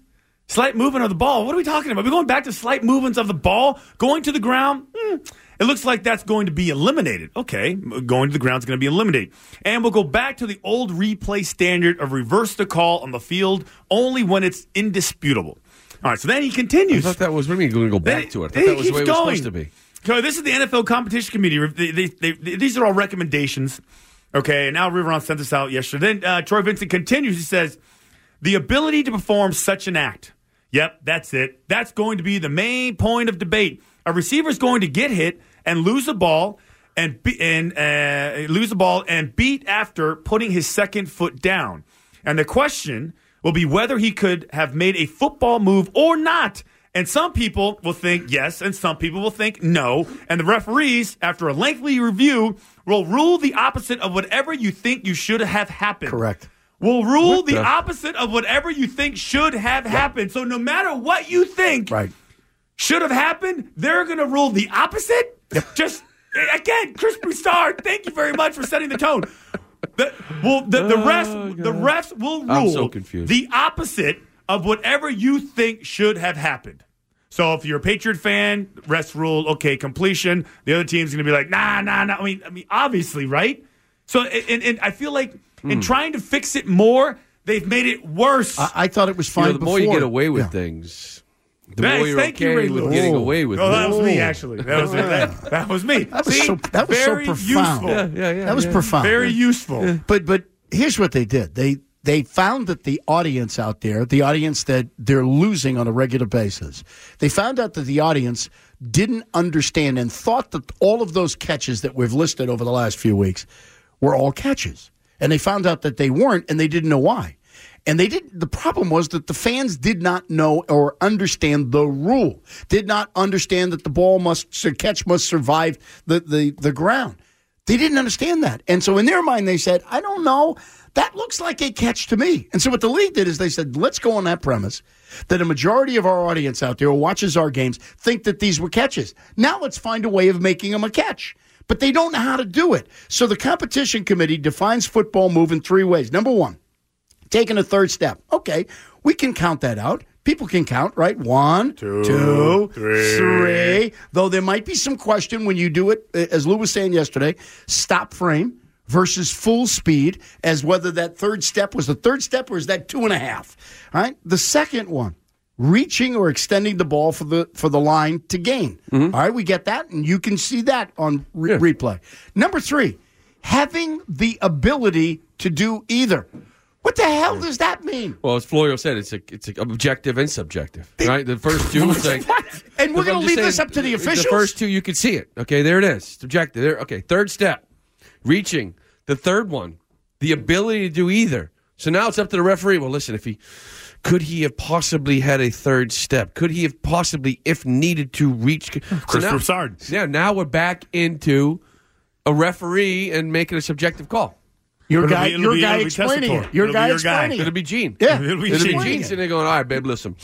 Slight movement of the ball. What are we talking about? We're going back to slight movements of the ball. Going to the ground. Hmm. It looks like that's going to be eliminated. Okay, going to the ground is going to be eliminated. And we'll go back to the old replay standard of reverse the call on the field only when it's indisputable. All right, so then he continues. I thought that was, what do you mean going to go back Then- to it? I then thought he that was the way it keeps was going. supposed to be. So this is the N F L Competition Committee. They, they, they, they, these are all recommendations. Okay, and now Riveron sent this out yesterday. Then uh, Troy Vincent continues. He says, the ability to perform such an act. Yep, that's it. That's going to be the main point of debate. A receiver is going to get hit and lose the ball and be, and uh, lose the ball and beat after putting his second foot down. And the question will be whether he could have made a football move or not. And some people will think yes, and some people will think no. And the referees, after a lengthy review, will rule the opposite of whatever you think you should have happened. Correct. Will rule What the, the- opposite of whatever you think should have happened. So no matter what you think right. should have happened, they're going to rule the opposite. Just again, Chris Broussard, thank you very much for setting the tone. The, well, the, the refs, the refs will rule I'm so confused. the opposite of whatever you think should have happened. So if you're a Patriot fan, refs rule, okay, completion. The other team's going to be like, nah, nah, nah. I mean, I mean, obviously, right? So, and, and I feel like in trying to fix it more, they've made it worse. I, I thought it was You fine know, the before. more you get away with Yeah. things, the Thanks, more you're thank you, okay Ray with Lewis. getting Oh. away with Oh, it. that was me, Oh. actually. That was that, that was me. That was See? so that was Very so profound. useful. Yeah, yeah, yeah. that was yeah. profound. Very useful. But but here's what they did. They they found that the audience out there, the audience that they're losing on a regular basis, they found out that the audience didn't understand and thought that all of those catches that we've listed over the last few weeks were all catches. And they found out that they weren't, and they didn't know why. And they didn't. The problem was that the fans did not know or understand the rule. Did not understand that the ball must the catch must survive the, the, the ground. They didn't understand that. And so in their mind they said, I don't know, that looks like a catch to me. And so what the league did is they said, let's go on that premise that a majority of our audience out there who watches our games think that these were catches. Now let's find a way of making them a catch. But they don't know how to do it. So the competition committee defines football move in three ways. Number one, taking a third step. Okay, we can count that out. People can count, right? One, Two, two, three. three. Though there might be some question when you do it, as Lou was saying yesterday, stop frame versus full speed, as whether that third step was the third step or is that two and a half. All right. The second one, reaching or extending the ball for the for the line to gain. All right, we get that, and you can see that on re- Yeah. replay. Number three, having the ability to do either. What the hell does that mean? Well, as Florio said, it's a, it's a objective and subjective, right? The first two, it's like, What? And we're Look, I'm going to just leave saying, this up to the officials? The first two, you can see it. Okay, there it is. It's objective. There. Okay, third step, reaching. The third one, the ability to do either. So now it's up to the referee. Well, listen, if he could he have possibly had a third step? Could he have possibly, if needed, to reach? Chris now, Broussard. Yeah, now we're back into a referee and making a subjective call. Your It'll guy, be- it'll your be- guy it'll be explaining testator. it. Your It'll be guy your guy. explaining It'll it. be Gene. Yeah, It'll be It'll be Gene. Gene sitting there going, all right, babe, listen.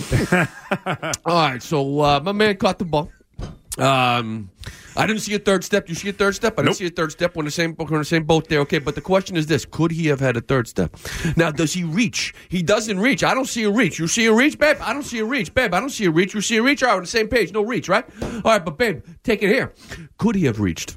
All right, so uh, my man caught the ball. Um, I didn't see a third step. You see a third step? I didn't Nope. see a third step. We're in the same we're in the same boat there. Okay, but the question is this: could he have had a third step? Now, does he reach? He doesn't reach. I don't see a reach. You see a reach, babe? I don't see a reach, babe. I don't see a reach. You see a reach? All right, we're on the same page. No reach, right? All right, but babe, take it here. Could he have reached?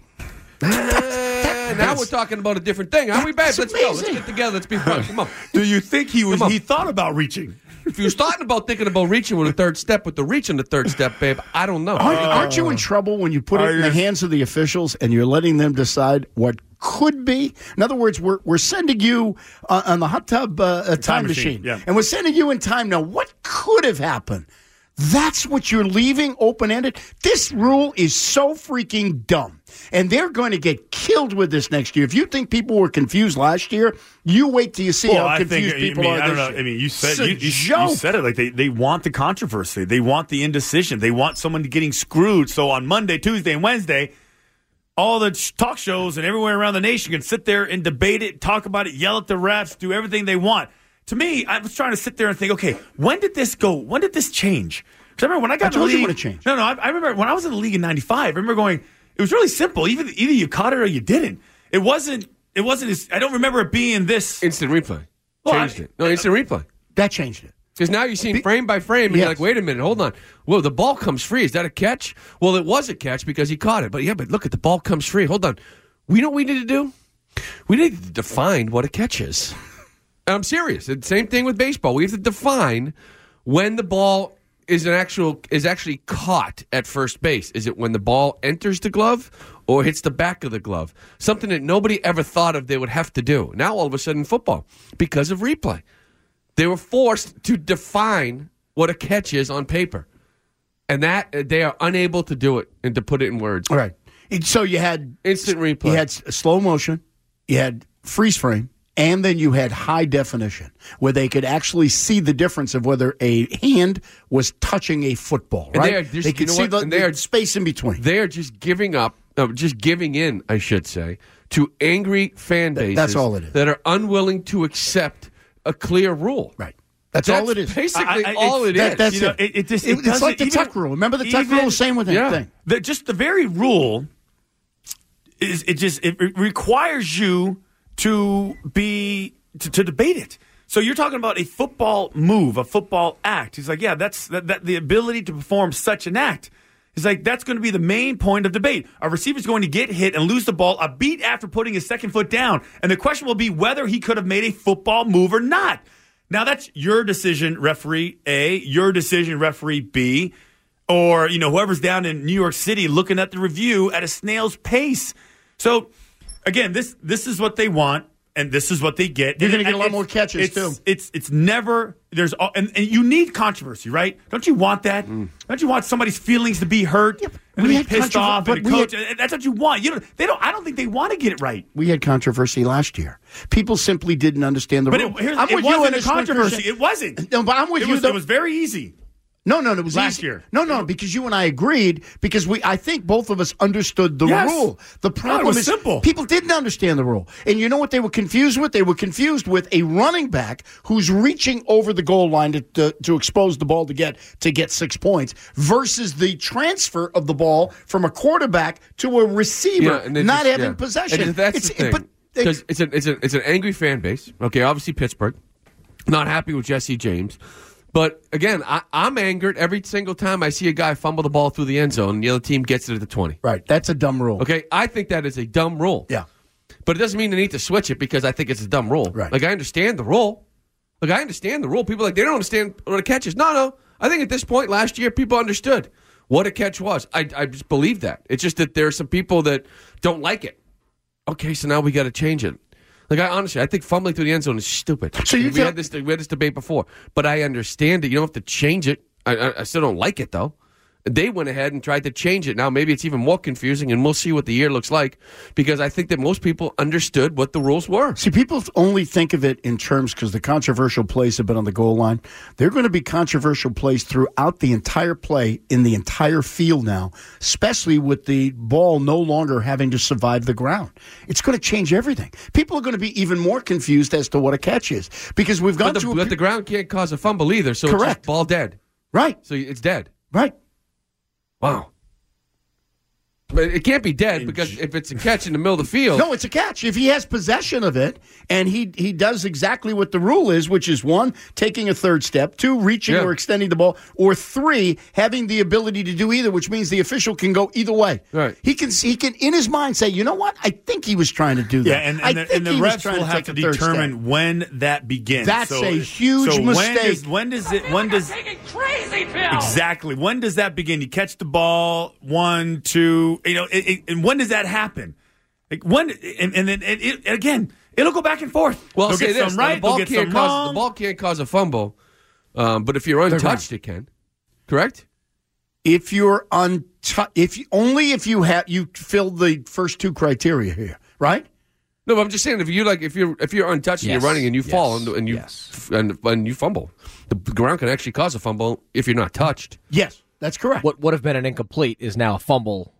Uh, now we're talking about a different thing, aren't we, babe? Let's go. Let's get together. Let's be frank. Come on. Do you think he was? Come on. He thought about reaching. If you was starting about thinking about reaching with a third step, with the reach in the third step, babe, I don't know. Aren't, aren't you in trouble when you put it I in the just- hands of the officials and you're letting them decide what could be? In other words, we're we're sending you uh, on the hot tub uh, a time, machine, machine, yeah. and we're sending you in time now. What could have happened? That's what you're leaving open-ended. This rule is so freaking dumb, and they're going to get killed with this next year. If you think people were confused last year, you wait till you see Well, how I confused think, I people mean, are I this don't know. year. I mean, you said It's a you, you, you joke. said it like they, they want the controversy. They want the indecision. They want someone getting screwed. So on Monday, Tuesday, and Wednesday, all the sh- talk shows and everywhere around the nation can sit there and debate it, talk about it, yell at the refs, do everything they want. To me, I was trying to sit there and think, okay, when did this go? When did this change? Because I remember when I got I in the told you league. when it changed. No, no, I, I remember when I was in the league in ninety-five. I remember going. It was really simple. Either either you caught it or you didn't. It wasn't. It wasn't. As, I don't remember it being this. Instant replay. Well, Changed I- it. No, instant replay. That changed it. Because now you're seeing frame by frame, and Yes. you're like, wait a minute, hold on. Whoa, the ball comes free. Is that a catch? Well, it was a catch because he caught it. But yeah, but look at the ball comes free. Hold on. We know what we need to do? We need to define what a catch is. And I'm serious. It's the same thing with baseball. We have to define when the ball is an actual is actually caught at first base. Is it when the ball enters the glove or hits the back of the glove? Something that nobody ever thought of they would have to do. Now all of a sudden football, because of replay, they were forced to define what a catch is on paper. And that they are unable to do it and to put it in words. All right. And so you had instant replay. You had s- slow motion, you had freeze frame, and then you had high definition, where they could actually see the difference of whether a hand was touching a football. And Right? they, are just, they could you know see what? the, And they the are, space in between. They are just giving up, no, just giving in, I should say, to angry fan bases. that's all it is. That are unwilling to accept a clear rule. Right. That's, all it is. Basically, I- I- all it it's- is. that- that's You know, it. it- it just- it it's doesn't like the even- tuck rule. Remember the tuck even- rule? Same with Yeah. anything. The, just the very rule is it just it re- requires you to be to, to debate it. So you're talking about a football move, a football act. He's like, yeah, that's that, that the ability to perform such an act. He's like, that's going to be the main point of debate. A receiver's going to get hit and lose the ball a beat after putting his second foot down, and the question will be whether he could have made a football move or not. Now that's your decision, referee A, your decision, referee B, or you know whoever's down in New York City looking at the review at a snail's pace. So again, this this is what they want, and this is what they get. You're And going to get a lot it's- more catches, it's, too. It's it's never there's all, and, and you need controversy, right? Don't you want that? Don't you want somebody's feelings to be hurt and to we be had pissed controver- off but and the we coach? had- and that's what you want. You don't. They don't. I don't think they want to get it right. We had controversy last year. People simply didn't understand the But rule. it, here's, I'm it with you wasn't on a this one controversy. percent. It wasn't. No, but I'm with it you. Was, though. it was very easy. No, no, it was last easy. year. No, no, because you and I agreed because we I think both of us understood the Yes. rule. The problem was is simple. people didn't understand the rule. And you know what they were confused with? They were confused with a running back who's reaching over the goal line to, to, to expose the ball to get to get six points versus the transfer of the ball from a quarterback to a receiver Yeah, and they not just- having yeah. possession. And that's It's- the thing. But they- because it's a, it's a it's an angry fan base. Okay, obviously Pittsburgh, not happy with Jesse James. But again, I, I'm angered every single time I see a guy fumble the ball through the end zone and the other team gets it at the twenty. Right, that's a dumb rule. Okay, I think that is a dumb rule. Yeah. But it doesn't mean they need to switch it because I think it's a dumb rule. Right. Like, I understand the rule. Like, I understand the rule. People are like, they don't understand what a catch is. No, no. I think at this point last year, people understood what a catch was. I, I just believe that. It's just that there are some people that don't like it. Okay, so now we got to change it. Like, I honestly, I think fumbling through the end zone is stupid. So you we, tell- had this, we had this debate before, but I understand it. You don't have to change it. I, I, I still don't like it, though. They went ahead and tried to change it. Now, maybe it's even more confusing, and we'll see what the year looks like, because I think that most people understood what the rules were. See, people only think of it in terms because the controversial plays have been on the goal line. They're going to be controversial plays throughout the entire play in the entire field now, especially with the ball no longer having to survive the ground. It's going to change everything. People are going to be even more confused as to what a catch is because we've gone But the, to a, but the ground can't cause a fumble either, so it's Correct. just ball dead. right, So it's dead. right. Wow. But it can't be dead because if it's a catch in the middle of the field. No, it's a catch. If he has possession of it and he he does exactly what the rule is, which is one, taking a third step, two, reaching Yeah. or extending the ball, or three, having the ability to do either, which means the official can go either way. Right. He can he can in his mind say, you know what? I think he was trying to do that. Yeah, and, I and, the, think and the he was refs trying will to have take to a third step. determine when that begins. That's so, a huge so mistake. When does, when does it? When does Crazy pill. exactly? When does that begin? You catch the ball, one, two. You know, it, it, and when does that happen? Like when? And, and then and it, again, it'll go back and forth. Well, they'll say get this: some now, right, the ball they'll get can't some cause wrong. the ball can't cause a fumble, um, but if you're untouched, it can. Correct? If you're untouched, if you, only if you have you fill the first two criteria here, right? No, but I'm just saying if you like if you're if you're untouched and Yes. you're running and you Yes. fall and, and you Yes. and, and you fumble, the ground can actually cause a fumble if you're not touched. Yes, that's correct. What would have been an incomplete is now a fumble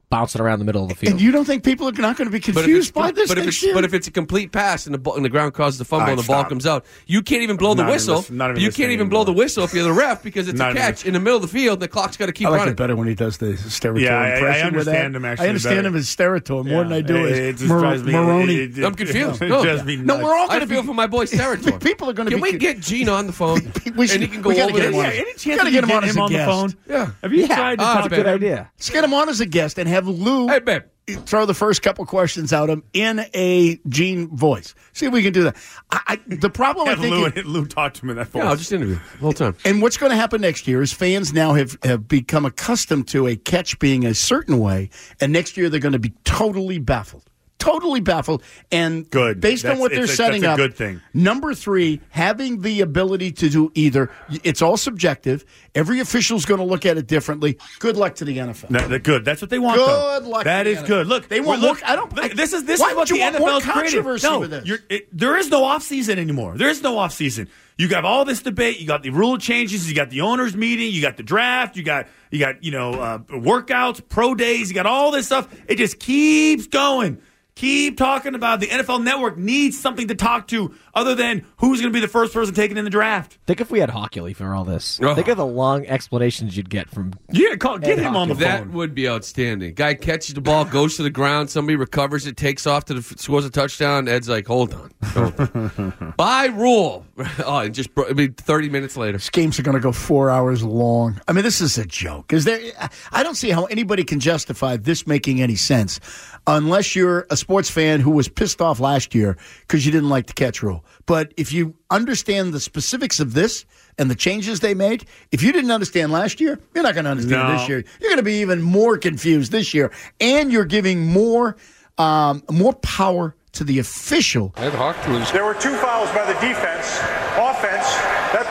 bouncing around the middle of the field. And you don't think people are not going to be confused by this but if next it's, year? But if it's a complete pass and the, ball, and the ground causes the fumble All right, and the ball stop. comes out, you can't even blow the Not even whistle. listen- not even you listening can't even blow anymore. the whistle if you're the ref because it's Not a even catch in the middle of the field. The clock's got to keep I like running. it better when he does the Sterito Yeah, I- I impression with that. understand him actually I understand better. him as Sterito more than I do It- as it just Mar- drives me- Maroney. it- it- I'm confused. it No, drives me no, nuts. we're all I going to feel be. for my boy Sterito. People are going to Can be. we get Gene on the phone? We should- and he can go we gotta over get this? him on. Yeah, any chance Gotta we get can him on get as him a on the guest. phone? Yeah. Have you Yeah. tried to Oh, talk it's a to good him? idea. Let's get him on as a guest and have Lou Hey, babe. throw the first couple questions out him in a Gene voice. See if we can do that. I, I, the problem I Have think. Lou, it- Lou talk to him in that phone. Yeah, I'll just interview the whole time. And what's going to happen next year is fans now have, have become accustomed to a catch being a certain way, and next year they're going to be totally baffled. Totally baffled. And Good. based on That's- what they're it's a- setting that's a up, good thing. number three, having the ability to do either, it's all subjective. Every official's going to look at it differently. Good luck to the N F L. No, they're good. That's what they want. Good though. luck That to the is N F L. good. Look, They want look, more- I don't- look, I- this is this why is would what you the want N F more L's created. controversy No, with this? you're, it, there is no offseason anymore. There is no offseason. You got all this debate. You got the rule changes. You got the owners meeting. You got the draft. You got you got you know uh, workouts, pro days. You got all this stuff. It just keeps going. Keep talking about it. The N F L Network needs something to talk to other than who's going to be the first person taken in the draft. Think if we had Hockley for all this. Oh. Think of the long explanations you'd get from. Yeah, call, get Ed him on the That phone. would be outstanding. Guy catches the ball, goes to the ground, somebody recovers it, takes off to the scores a touchdown. Ed's like, hold on, hold on. By rule, oh, and just bro- I mean, thirty minutes later. These games are going to go four hours long. I mean, this is a joke. Is there? I don't see how anybody can justify this making any sense, unless you're a sports fan who was pissed off last year because you didn't like the catch rule. But if you understand the specifics of this and the changes they made, if you didn't understand last year, you're not going to understand No. this year. You're going to be even more confused this year, and you're giving more um, more power to the official. Ed Hockley. There were two fouls by the defense. Offense. That,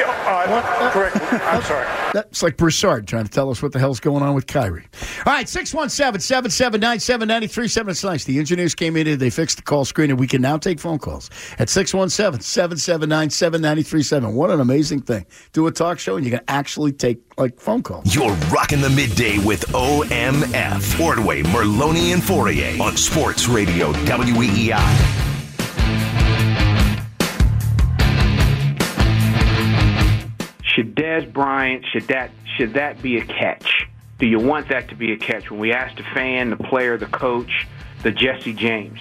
uh, correct. I'm sorry. That's like Broussard trying to tell us what the hell's going on with Kyrie. All right, six one seven, seven seven nine, seven nine three seven. It's nice. The engineers came in and they fixed the call screen, and we can now take phone calls at six one seven, seven seven nine, seven nine three seven. What an amazing thing. Do a talk show, and you can actually take, like, phone calls. You're rocking the midday with O M F. Ordway, Merloni, and Fourier on Sports Radio W E E I. Should Dez Bryant, should that should that be a catch? Do you want that to be a catch? When we asked the fan, the player, the coach, the Jesse James,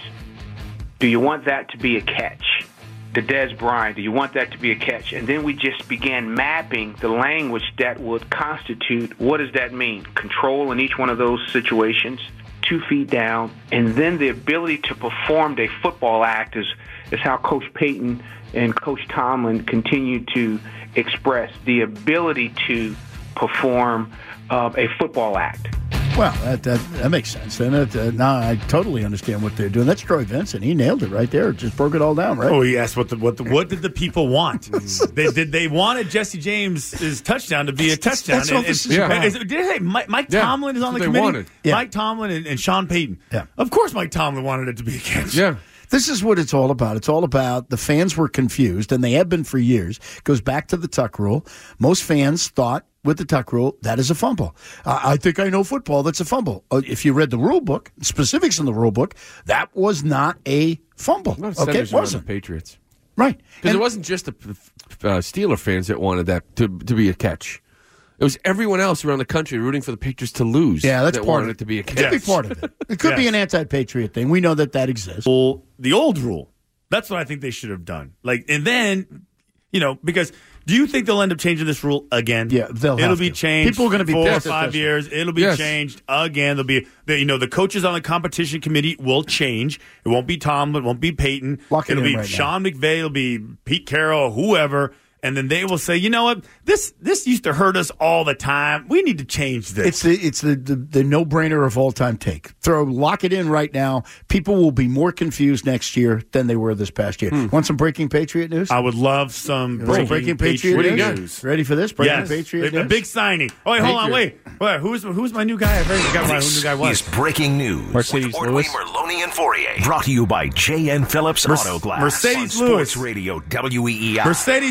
do you want that to be a catch? The Dez Bryant, do you want that to be a catch? And then we just began mapping the language that would constitute, what does that mean? Control in each one of those situations, two feet down, and then the ability to perform a football act is, is how Coach Payton and Coach Tomlin continue to express the ability to perform uh, a football act. Well, that that, that makes sense. And it, uh, now I totally understand what they're doing. That's Troy Vincent. He nailed it right there. Just broke it all down, right? Oh, he asked what the what the, what did the people want? they did they wanted Jesse James's touchdown to be a touchdown. That's all and, this and, is about. is- did they say Mike, Mike Yeah, Tomlin is on the that's what they committee? wanted. Yeah. Mike Tomlin and, and Sean Payton. Yeah. Of course, Mike Tomlin wanted it to be a catch. Yeah. This is what it's all about. It's all about the fans were confused, and they have been for years. It goes back to the Tuck rule. Most fans thought with the Tuck rule, that is a fumble. Uh, I think I know football. That's a fumble. Uh, if you read the rule book, specifics in the rule book, that was not a fumble. Not Okay, centers it around wasn't. the Patriots. Right. Because And- it wasn't just the uh, Steeler fans that wanted that to to be a catch. It was everyone else around the country rooting for the Patriots to lose. Yeah, that's that part wanted of it to be a catch. It could be part of it. It could be Yes. an anti-patriot thing. We know that that exists. Well, the old rule. That's what I think they should have done. Like, and then, you know, because do you think they'll end up changing this rule again? Yeah, they'll It'll have be to. changed. People are gonna be four or pissed at five this years. It'll be Yes. changed again. There'll be, the, you know, the coaches on the competition committee will change. It won't be Tomlin. It won't be Peyton. Lock it It'll in be right now. Sean McVay. It'll be Pete Carroll, whoever. And then they will say, you know what? This this used to hurt us all the time. We need to change this. It's the it's the, the, the no brainer of all time take. Throw lock it in right now. People will be more confused next year than they were this past year. Want some breaking Patriot news? I would love some Want breaking, some breaking Patriot, What do you news? got? Ready for this? Breaking Yes. Patriot a, a news? big signing. Oh, wait, hold on, wait. wait who's who's my new guy? I forgot who the new guy was. Is breaking news. Mercedes with Ordway, Lewis. Merloni, and Fourier. Brought to you by J N Phillips Mer- Auto Glass. Mercedes on Lewis. Sports Radio W E E I. Mercedes Lewis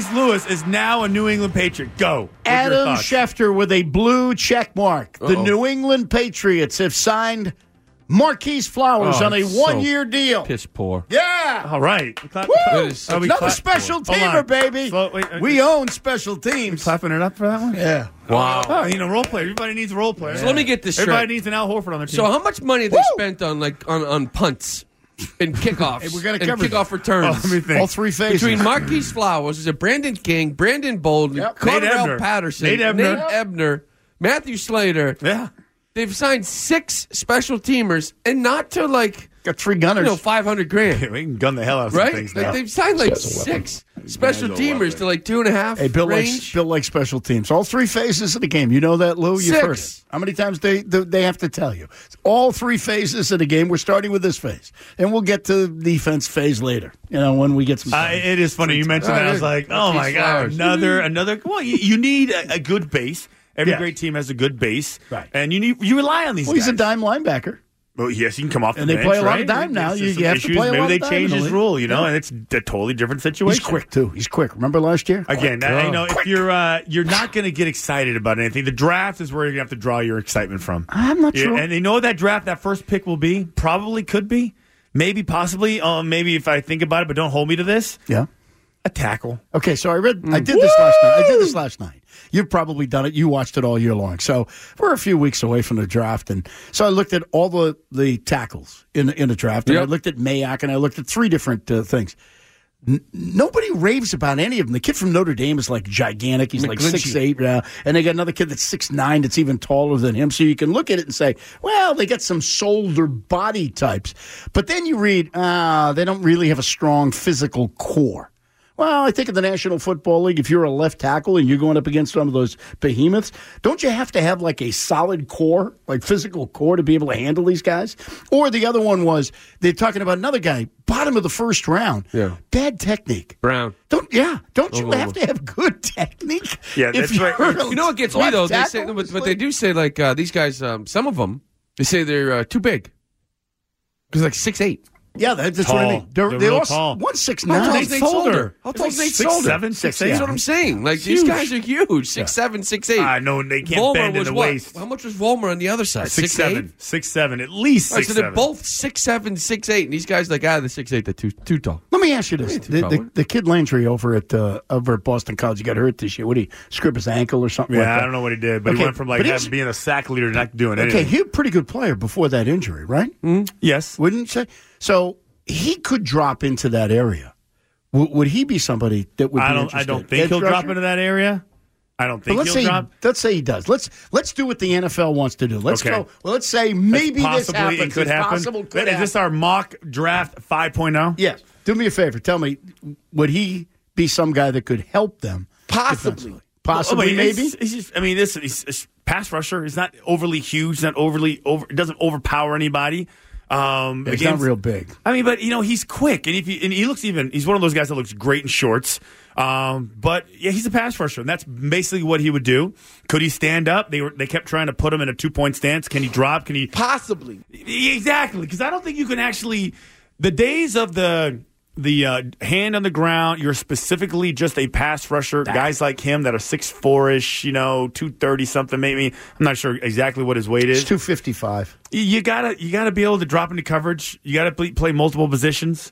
Flowers is now a New England Patriot. Go. What's your Adam thoughts? Schefter with a blue check mark. The Uh-oh. New England Patriots have signed Marquise Flowers Oh, on a so one-year deal. Piss poor. Yeah. All right. Clap- Woo! Are we Another clap- special Hold teamer, on. baby. Slow- wait, uh, we own special teams. Clapping it up for that one? Yeah. Wow. Oh, you know, role player. Everybody needs a role player. So let me get this Everybody straight. needs an Al Horford on their team. So how much money have they spent on like on, on punts and kickoffs Hey, we're gonna and cover kickoff that. returns? Oh, let me think. All three phases. Between Marquise Flowers, is it Brandon King, Brandon Bolden, Yep. Nate Cordell Ebner. Patterson, Nate Ebner. Nate Ebner, Matthew Slater. Yeah. They've signed six special teamers, and not to like Got three you gunners. know five hundred grand, We can gun the hell out of some right? things Like now. they've signed like six special Guys are teamers weapon. to like two and a half Hey, Bill range. likes Bill likes special teams. All three phases of the game. You know that, Lou? You've heard Six. it. How many times they they have to tell you? All three phases of the game. We're starting with this phase, and we'll get to defense phase later. You know, when we get some. Uh, time. it is funny. You mentioned Oh, that. I was yeah. like, oh my Marquise God, Flowers. another, another. Well, you, you need a, a good base. Every Yes. great team has a good base. Right. And you need you rely on these Well, guys. he's a dime linebacker. Well, yes, you can come off the And they bench, play a lot right? of dime now. It's You- just you some have to issues. play a Maybe lot they of dime change in the his league. rule, you know, Yeah. and it's a totally different situation. He's quick too. He's quick. Remember last year? Again, Quick. that, you know, Quick. if you're uh, you're not going to get excited about anything, the draft is where you're going to have to draw your excitement from. I'm not Yeah, sure. and you know what that draft, that first pick will be? Probably could be. Maybe, possibly. Um, maybe if I think about it, but don't hold me to this. Yeah. A tackle. Okay, so I read. I did this last night. I did this last night. You've probably done it. You watched it all year long. So we're a few weeks away from the draft, and so I looked at all the, the tackles in the, in the draft, and Yep. I looked at Mayock, and I looked at three different uh, things. N- nobody raves about any of them. The kid from Notre Dame is like gigantic. He's like McGlinchey. six eight, uh, and they got another kid that's six nine that's even taller than him. So you can look at it and say, well, they got some shoulder body types. But then you read, ah, they don't really have a strong physical core. Well, I think in the National Football League, if you're a left tackle and you're going up against some of those behemoths, don't you have to have like a solid core, like physical core, to be able to handle these guys? Or the other one was they're talking about another guy, bottom of the first round, Yeah. bad technique. Brown. Don't yeah? Don't you Oh, have to have good technique? Yeah, if that's right. you're a You know what gets me left though? They say, tackle? but, but they do say like uh, these guys. Um, some of them they say they're uh, too big because like six eight. Yeah, that, that's what I Tall. mean. They're, They're they're real all tall. one six How nine. tall is Nate Solder? How tall is Nate Six, Solder? seven, six, eight. That's what I'm saying. Like these Huge. guys are huge. Six seven, six eight. I know they can't Vollmer bend in was the what? waist. How much was Vollmer on the other side? Six, Six, seven. eight. Six, seven. At least All right, six, so they're seven. both six seven, six eight, and these guys like ah, the six eight, they're too too tall. Let me ask you this: too the, tall. the, the kid Landry over at uh, over at Boston College, he got hurt this year. What did he scrape his ankle or something? Yeah, like that? I don't know what he did, but Okay, he went from like but he having, was- being a sack leader to not doing Okay, anything. he was a pretty good player before that injury, right? Yes. Wouldn't you say? So he could drop into that area. W- would he be somebody that would? I be don't. I interested? don't think Edge he'll drop rusher? into that area. I don't But think let's he'll say drop. let's say he does. Let's let's do what the N F L wants to do. Let's Okay. go. Well, let's say maybe That's this possibly, happens. It could It's happen. possible, could Is happen. this our mock draft five point oh? Yes. Do me a favor. Tell me, would he be some guy that could help them? Possibly. defensively? Possibly, Well, I mean, maybe. He's, he's just, I mean, this he's, he's pass rusher. He's not overly huge. He's not overly over. It doesn't overpower anybody. Um, He's against- not real big. I mean, but you know, he's quick, and if he, and he looks even, he's one of those guys that looks great in shorts. Um, but yeah, he's a pass rusher, and that's basically what he would do. Could he stand up? They were they kept trying to put him in a two point stance. Can he drop? Can he Possibly. exactly? Because I don't think you can actually. The days of the the uh, hand on the ground, you're specifically just a pass rusher. Guys like him that are six four ish, you know, two thirty something, maybe. I'm not sure exactly what his weight is. It's two fifty five. You- You gotta you gotta be able to drop into coverage. You gotta play, play multiple positions.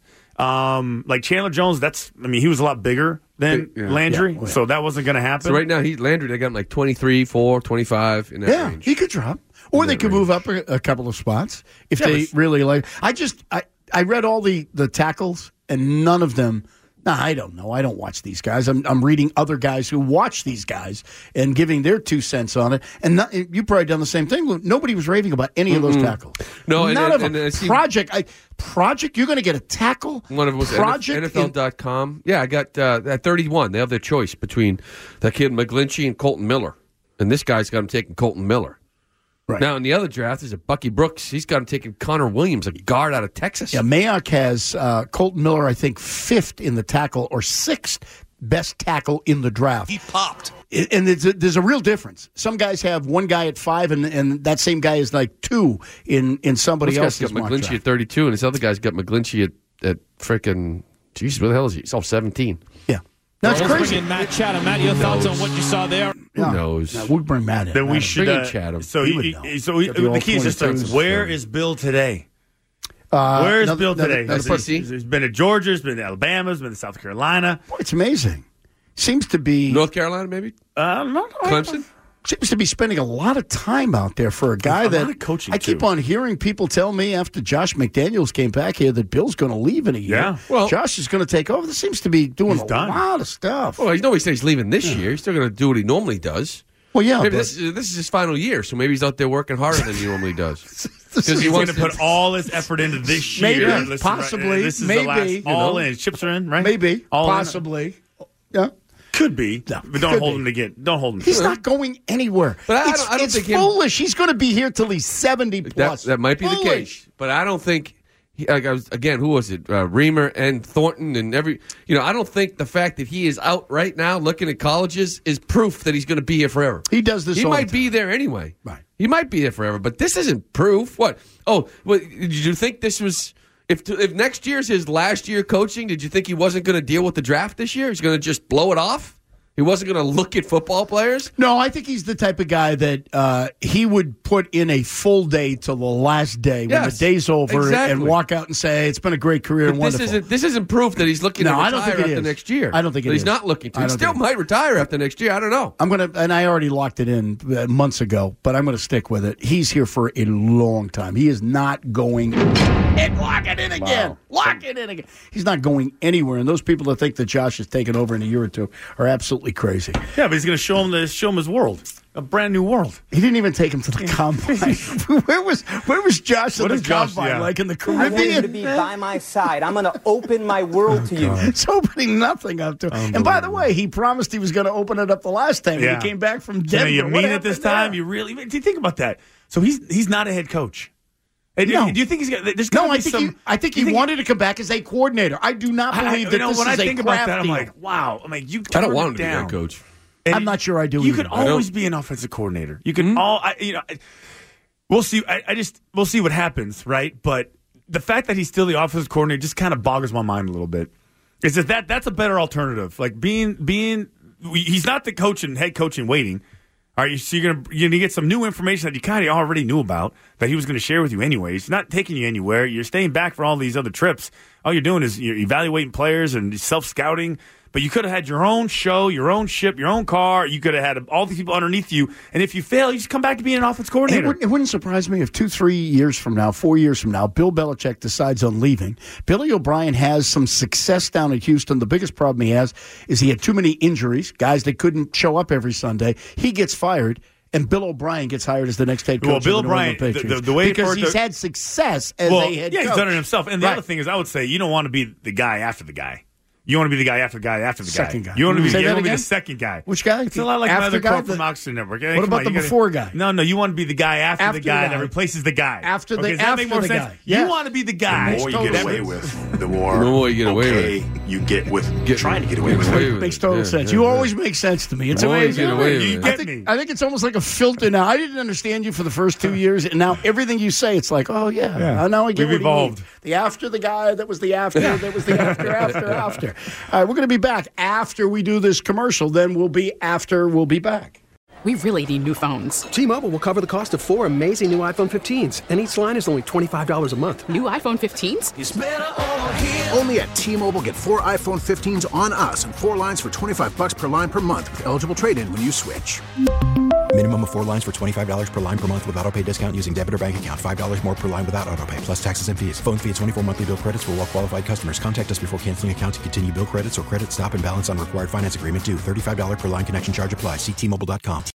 Um, like Chandler Jones, that's I mean he was a lot bigger than Yeah. Landry, Yeah. Oh, yeah. so that wasn't gonna happen. So right now, he Landry, they got him like twenty-three, four, twenty-five in that Yeah, range. he could drop, or they could move up a, a couple of spots if Yeah, they but- really like. I just I I read all the the tackles, and none of them. Nah, I don't know. I don't watch these guys. I'm I'm reading other guys who watch these guys and giving their two cents on it. And not, you've probably done the same thing. Lou. Nobody was raving about any of those tackles. No, and- none and- of them. and I see- project, I, project. You're going to get a tackle. One of them was project N F L dot com. Yeah, I got uh, at thirty-one. They have their choice between that kid McGlinchey and Colton Miller. And this guy's got him taking Colton Miller. Right. Now, in the other draft, there's a Bucky Brooks. He's got him taking Connor Williams, a guard out of Texas. Yeah, Mayock has uh, Colton Miller, I think, fifth in the tackle or sixth best tackle in the draft. He popped. I- And there's a, there's a real difference. Some guys have one guy at five, and, and that same guy is like two in, in somebody This guy's else's got mock McGlinchey draft. at thirty-two, and this other guy's got McGlinchey at, at freaking, Jesus, where the hell is he? He's all seventeen. Yeah. That's Let's crazy. bring in Matt Chatham. Matt, your thoughts on what you saw there? Yeah. Who knows? Yeah, we'll bring Matt in. Then we Matt should. Bring in Uh, Chatham. so, He would he, know. so he, Got the the all key is just like, twenty-twos. where is Bill today? Uh, Where is another- Bill another- today? another He's, place- he's, he's been at Georgia, he's been at Alabama, he's been to South Carolina. Boy, it's amazing. Seems to be North Carolina, maybe? Uh, no, no, Clemson? Seems to be spending a lot of time out there for a guy A that lot of coaching, I keep too. on hearing people tell me after Josh McDaniels came back here that Bill's going to leave in a year. Yeah. Well- Josh is going to take over. This seems to be doing He's a done. lot of stuff. Well, he's nobody said he's leaving this year. He's still going to do what he normally does. Well, yeah, Maybe but- this is this is his final year, so maybe he's out there working harder than he normally does. Because he he's going wants to put all his effort into this year. Maybe, Listen, right, possibly, this is maybe, the last, you all know. in. Chips are in, right? Maybe, all in. possibly. Yeah. Could be, No, but don't could hold be. him to get. Don't hold him. He's to not going anywhere. But I it's don't- I don't it's think him- foolish. He's going to be here till he's seventy That, plus. that might be the Foolish. case, but I don't think. He, like I was, again, who was it? Uh, Reamer and Thornton and every. You know, I don't think the fact that he is out right now looking at colleges is proof that he's going to be here forever. He does this He all the might time. be there anyway. Right. He might be there forever, but this isn't proof. What? Oh, well, did you think this was? If if next year's his last year coaching, did you think he wasn't going to deal with the draft this year? He's going to just blow it off. He wasn't going to look at football players? No, I think he's the type of guy that uh, he would put in a full day till the last day when Yes, the day's over exactly. and walk out and say, it's been a great career and But this wonderful. isn't this isn't proof that he's looking No, to I retire don't think it after is. next year. I don't think it But he's is. not looking to. I He don't still think it might retire after next year. I don't know. I'm going to, and I already locked it in uh, months ago, but I'm going to stick with it. He's here for a long time. He is not going, and lock it in again. Wow. Lock it in again. He's not going anywhere. And those people that think that Josh is taking over in a year or two are absolutely crazy. Yeah, but he's going to show him the show him his world, a brand new world. He didn't even take him to the combine. where was where was Josh in What the is Josh, combine? yeah. Like in the I want you to Caribbean? be by my side. I'm going to open my world to you. It's opening nothing up to him. And by the way, he promised he was going to open it up the last time when Yeah. he came back from So now Denver. you What mean it happened this there? time? You really? Do you think about that? So he's he's not a head coach. Hey, do, No. do you think he's got? There's No, gotta I be think some, he, I think you he wanted to come back as a coordinator. I do not I- believe I- that you know, this when is I a think about craft that, I'm deal. like, wow. I'm like, you. I don't turned want it him to be a down. head coach. And I'm not sure I do You either. could I don't- always be an offensive coordinator. You can all, I, you know, I- we'll see. I, I just we'll see what happens, right? But the fact that he's still the offensive coordinator just kind of boggles my mind a little bit. Is that, that that's a better alternative? Like being being he's not the coach and head coach in waiting. All right, so you're gonna you're gonna get some new information that you kind of already knew about that he was going to share with you anyway. He's not taking you anywhere. You're staying back for all these other trips. All you're doing is you're evaluating players and self scouting. But you could have had your own show, your own ship, your own car. You could have had all these people underneath you. And if you fail, you just come back to being an offense It coordinator. wouldn't, it wouldn't surprise me if two, three years from now, four years from now, Bill Belichick decides on leaving. Billy O'Brien has some success down at Houston. The biggest problem he has is he had too many injuries, guys that couldn't show up every Sunday. He gets fired, and Bill O'Brien gets hired as the next head coach Well, of Bill the New England O'Brien, the- Patriots. the- the way because for- he's the- had success as well, a head yeah, coach. he's done it himself. And the Right. other thing is, I would say you don't want to be the guy after the guy. You want to be the guy after the guy after the guy. Second guy. You want to be, Say you that want to be again? the second guy. Which guy? It's a lot like After another guy? quote The- from Oxygen Network. Hey, What come about on, the you gotta- before guy? No, no, you want to be the guy after, After the guy the that guy. replaces the guy. After the- okay, does that make after more the sense? guy. You Yes. want to be the The guy. more you That get away makes- with, the more, The more you get away okay with. you get with Get- trying to get away with away it. with Makes it. total Yeah, sense. yeah, you yeah. always make sense to me. It's The more you amazing. get away with You it. get I think, me. I think it's almost like a filter now. I didn't understand you for the first two years, and now everything you say, it's like, oh, yeah. Yeah. Uh, now I get We've what you mean. evolved. The after the guy, that was the after, that was the after, after, after. All right, we're going to be back after we do this commercial. Then we'll be after we'll be back. We really need new phones. T-Mobile will cover the cost of four amazing new iPhone fifteens, and each line is only twenty-five dollars a month. New iPhone fifteens? It's better over here. Only at T-Mobile, get four iPhone fifteens on us and four lines for twenty-five bucks per line per month with eligible trade-in when you switch. Minimum of four lines for twenty-five dollars per line per month with autopay discount using debit or bank account. five dollars more per line without autopay, plus taxes and fees. Phone fee at twenty-four monthly bill credits for well-qualified customers. Contact us before canceling account to continue bill credits or credit stop and balance on required finance agreement due. thirty-five dollars per line connection charge applies. See T Mobile dot com.